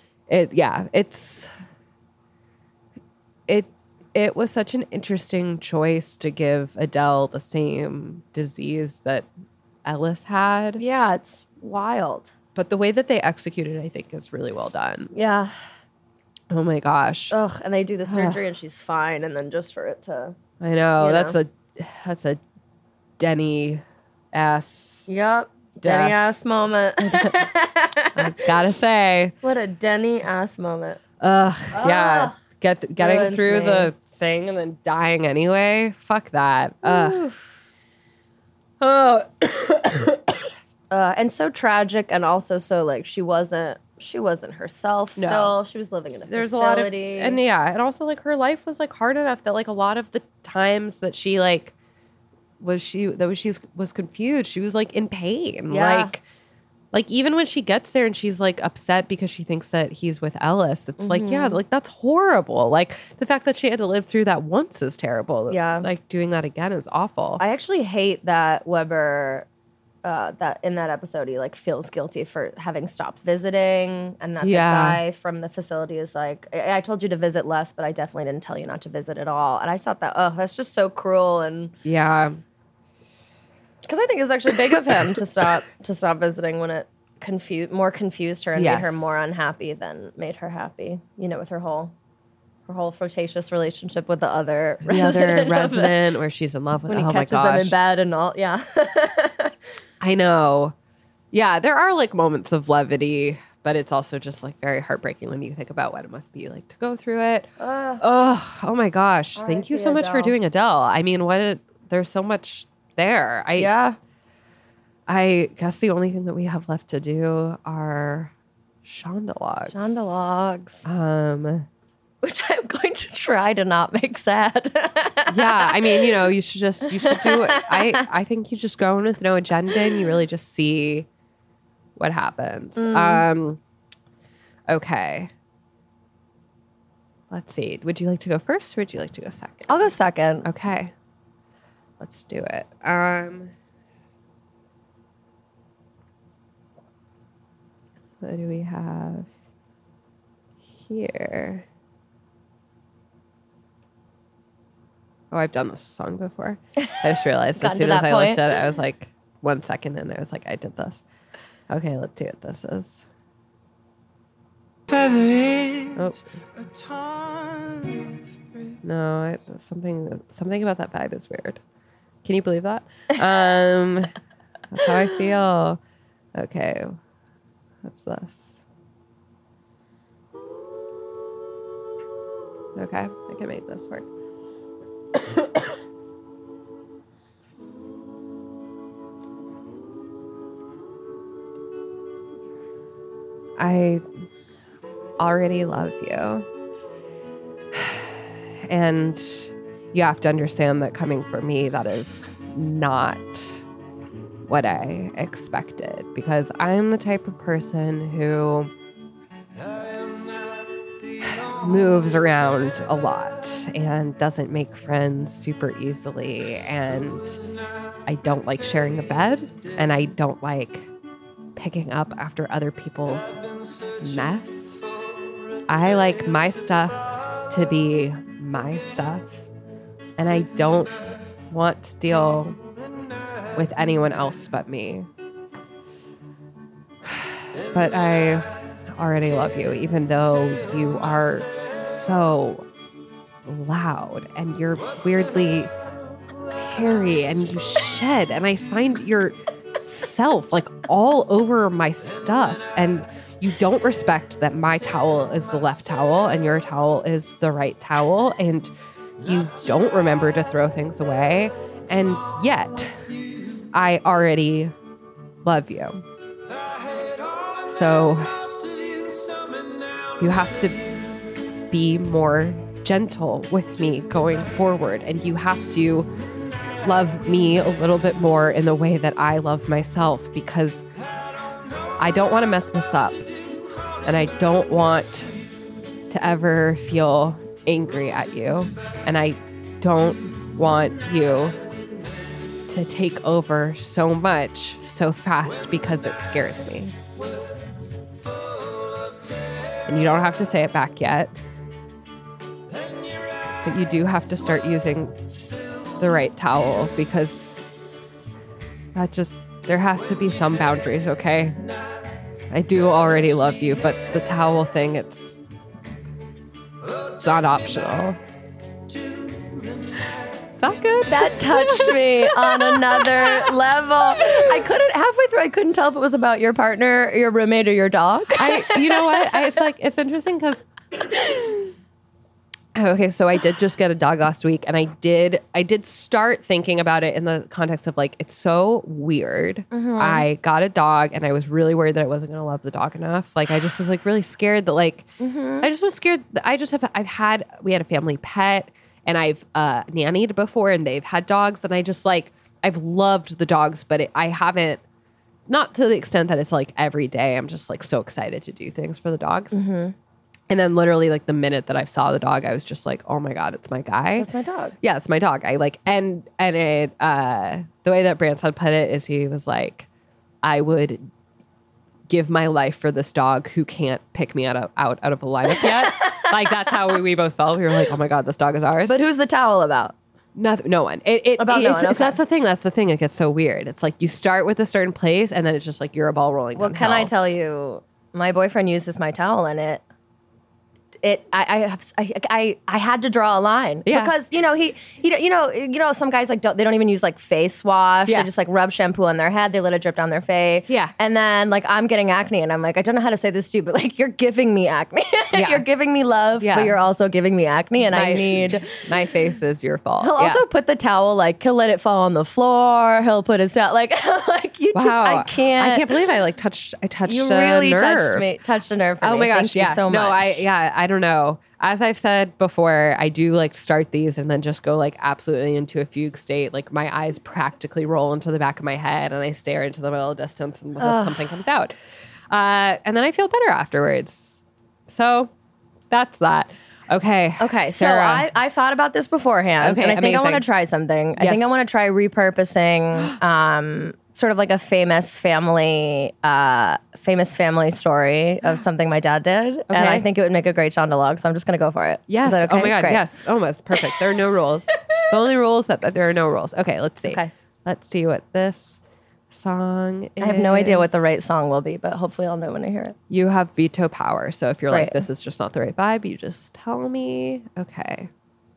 It was such an interesting choice to give Adele the same disease that Ellis had. Yeah, it's wild. But the way that they executed, I think, is really well done. Yeah. Oh my gosh. Ugh, and they do the surgery and she's fine, and then just for it to I know. That's a Denny ass. Yep. Denny ass moment. I gotta say. What a Denny ass moment. Yeah. Getting through the thing and then dying anyway. Fuck that. And so tragic, and also so like she wasn't herself still. No. She was living in a There's facility. a lot of, and also like her life was like hard enough that like a lot of the times that she like was confused, she was like in pain. Yeah. Like Like, even when she gets there and she's like upset because she thinks that he's with Ellis, it's like, yeah, like that's horrible. Like the fact that she had to live through that once is terrible. Yeah. Like doing that again is awful. I actually hate that Weber, that in that episode, he like feels guilty for having stopped visiting, and that the guy from the facility is like, I told you to visit less, but I definitely didn't tell you not to visit at all. And I just thought that, that's just so cruel. And yeah. Because I think it's actually big of him to stop visiting when it more confused her and made her more unhappy than made her happy. You know, with her whole flirtatious relationship with the other resident where she's in love with. When he catches them in bed and all. Yeah, I know. Yeah, there are like moments of levity, but it's also just like very heartbreaking when you think about what it must be like to go through it. Oh my gosh! Thank you so much for doing Adele. I mean, there's so much there. I guess the only thing that we have left to do are Shonda logs. Which I'm going to try to not make sad. Yeah, I mean, you should do it. I think you just go in with no agenda and you really just see what happens. Okay. Let's see. Would you like to go first or would you like to go second? I'll go second. Okay. Let's do it. What do we have here? Oh, I've done this song before. I just realized as soon as I looked at it, I was like, 1 second, and I was like, I did this. Okay, let's see what this is. Oh. No, something about that vibe is weird. Can you believe that? That's how I feel. Okay, what's this? Okay, I can make this work. I already love you. And you have to understand that coming from me, that is not what I expected, because I'm the type of person who moves around a lot and doesn't make friends super easily. And I don't like sharing a bed, and I don't like picking up after other people's mess. I like my stuff to be my stuff, and I don't want to deal with anyone else but me. But I already love you, even though you are so loud and you're weirdly hairy and you shed, and I find yourself like all over my stuff, and you don't respect that my towel is the left towel and your towel is the right towel, and you don't remember to throw things away, and yet I already love you. So you have to be more gentle with me going forward, and you have to love me a little bit more in the way that I love myself, because I don't want to mess this up, and I don't want to ever feel angry at you, and I don't want you to take over so much so fast because it scares me. And you don't have to say it back yet, but you do have to start using the right towel, because there has to be some boundaries, okay? I do already love you, but the towel thing, it's not optional. Is that good? That touched me on another level. Halfway through, I couldn't tell if it was about your partner, your roommate, or your dog. You know what? It's interesting because, okay, so I did just get a dog last week, and I did start thinking about it in the context of like, it's so weird. Mm-hmm. I got a dog, and I was really worried that I wasn't going to love the dog enough. Like, I just was like really scared that like, I just was scared that we had a family pet, and I've nannied before, and they've had dogs, and I just like, I've loved the dogs, but I haven't not to the extent that it's like every day. I'm just like so excited to do things for the dogs. Mm-hmm. And then literally like the minute that I saw the dog, I was just like, oh my God, it's my guy. That's my dog. Yeah, it's my dog. I like, and it, the way that Branson put it is he was like, I would give my life for this dog who can't pick me out of a lineup yet. Like that's how we both felt. We were like, oh my God, this dog is ours. But who's the towel about? Nothing. No one. About no one. Okay. That's the thing. That's the thing. It gets so weird. It's like you start with a certain place, and then it's just like you're a ball rolling. Well, can I tell you? My boyfriend uses my towel in it. I had to draw a line because some guys like don't even use like face wash. They just like rub shampoo on their head. They let it drip down their face. Yeah, and then like I'm getting acne, and I'm like, I don't know how to say this to you, but like you're giving me acne. You're giving me love, but you're also giving me acne, and I need my face is your fault. He'll also put the towel like he'll let it fall on the floor. He'll put his towel like you just I can't believe I touched you really a nerve. touched a nerve for me. Oh my gosh, Thank you so much. No, I don't know. As I've said before, I do like start these and then just go like absolutely into a fugue state. Like my eyes practically roll into the back of my head and I stare into the middle of the distance until something comes out. And then I feel better afterwards. So that's that. Okay. Okay. Sarah. So I thought about this beforehand. Okay, and I think I amazing. want to try something. I think I want to try repurposing sort of like a famous family story of something my dad did. And I think it would make a great Shonda. So I'm just going to go for it. Yes. Is that okay? Oh my God. Great. Yes. Almost perfect. There are no rules. The only rule is that there are no rules. Okay. Let's see. Okay. Let's see what this song is. I have no idea what the right song will be, but hopefully I'll know when I hear it. You have veto power. So if you're Right. like, this is just not the right vibe, you just tell me. Okay.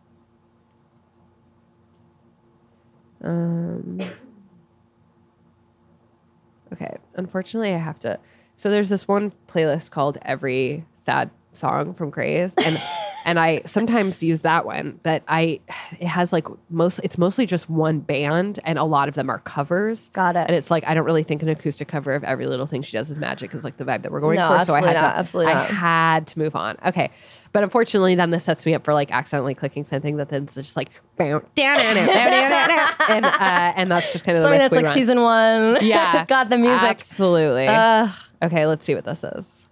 Okay. Unfortunately, I have to. So there's this one playlist called Every Sad Song from Grey's, and I sometimes use that one, but it has like it's mostly just one band, and a lot of them are covers. Got it. And it's like I don't really think an acoustic cover of Every Little Thing She Does Is Magic is like the vibe that we're going No, for. So I absolutely not. I had to move on. Okay. But unfortunately, then this sets me up for like accidentally clicking something that then's just like and that's just kind of the Something way that's like season 1. Yeah. Got the music. Absolutely. Okay, let's see what this is.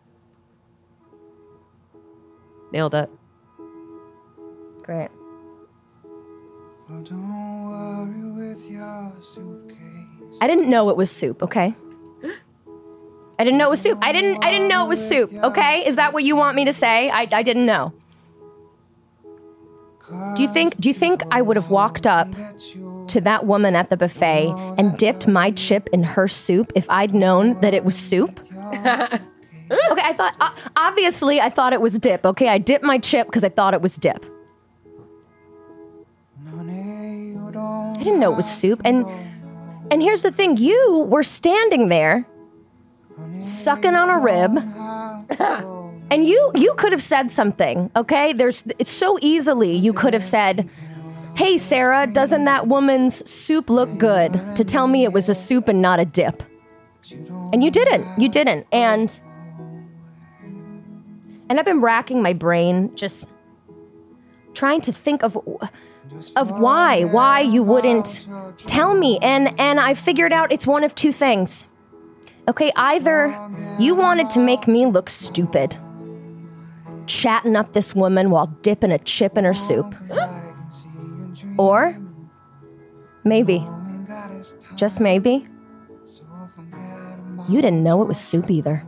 Nailed it. Great. I didn't know it was soup, okay? I didn't know it was soup. I didn't know it was soup, okay? Is that what you want me to say? I didn't know. Do you think I would have walked up to that woman at the buffet and dipped my chip in her soup if I'd known that it was soup? Okay, I thought obviously I thought it was dip. Okay, I dipped my chip because I thought it was dip. I didn't know it was soup. And here's the thing, you were standing there sucking on a rib. And you could have said something, okay? It's so easily you could have said, "Hey Sarah, doesn't that woman's soup look good?" to tell me it was a soup and not a dip. And you didn't. You didn't. And I've been racking my brain just trying to think of why you wouldn't tell me. And I figured out it's one of two things. Okay, either you wanted to make me look stupid, chatting up this woman while dipping a chip in her soup. Or maybe, just maybe, you didn't know it was soup either.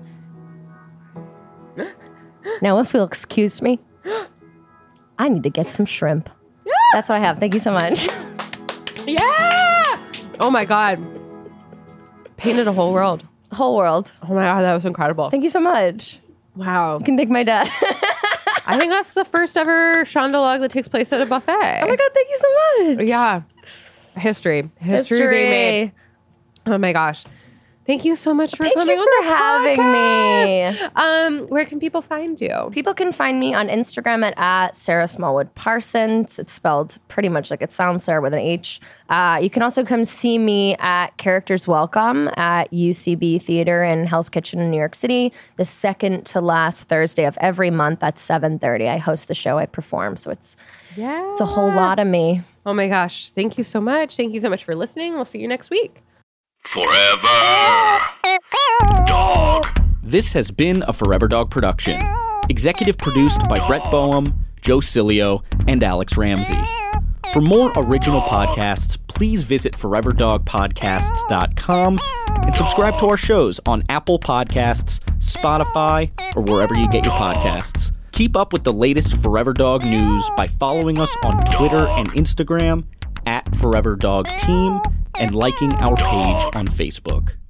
Now, if you'll excuse me, I need to get some shrimp. That's what I have. Thank you so much. Yeah! Oh my God. Painted a whole world. Whole world. Oh my God, that was incredible. Thank you so much. Wow. You can thank my dad. I think that's the first ever Shonda log that takes place at a buffet. Oh my God, thank you so much. Yeah. History being made. Oh my gosh. Thank you so much for coming on the having podcast. me. Where can people find you? People can find me on Instagram at Sarah Smallwood Parsons. It's spelled pretty much like it sounds, Sarah with an H. You can also come see me at Characters Welcome at UCB Theater in Hell's Kitchen in New York City, the second to last Thursday of every month at 7:30. I host the show, I perform, so it's a whole lot of me. Oh my gosh. Thank you so much. Thank you so much for listening. We'll see you next week. Forever. This has been a Forever Dog production. Executive produced by Brett Boehm, Joe Cilio, and Alex Ramsey. For more original podcasts, please visit foreverdogpodcasts.com and subscribe to our shows on Apple Podcasts, Spotify, or wherever you get your podcasts. Keep up with the latest Forever Dog news by following us on Twitter and Instagram @ForeverDogTeam and liking our page on Facebook.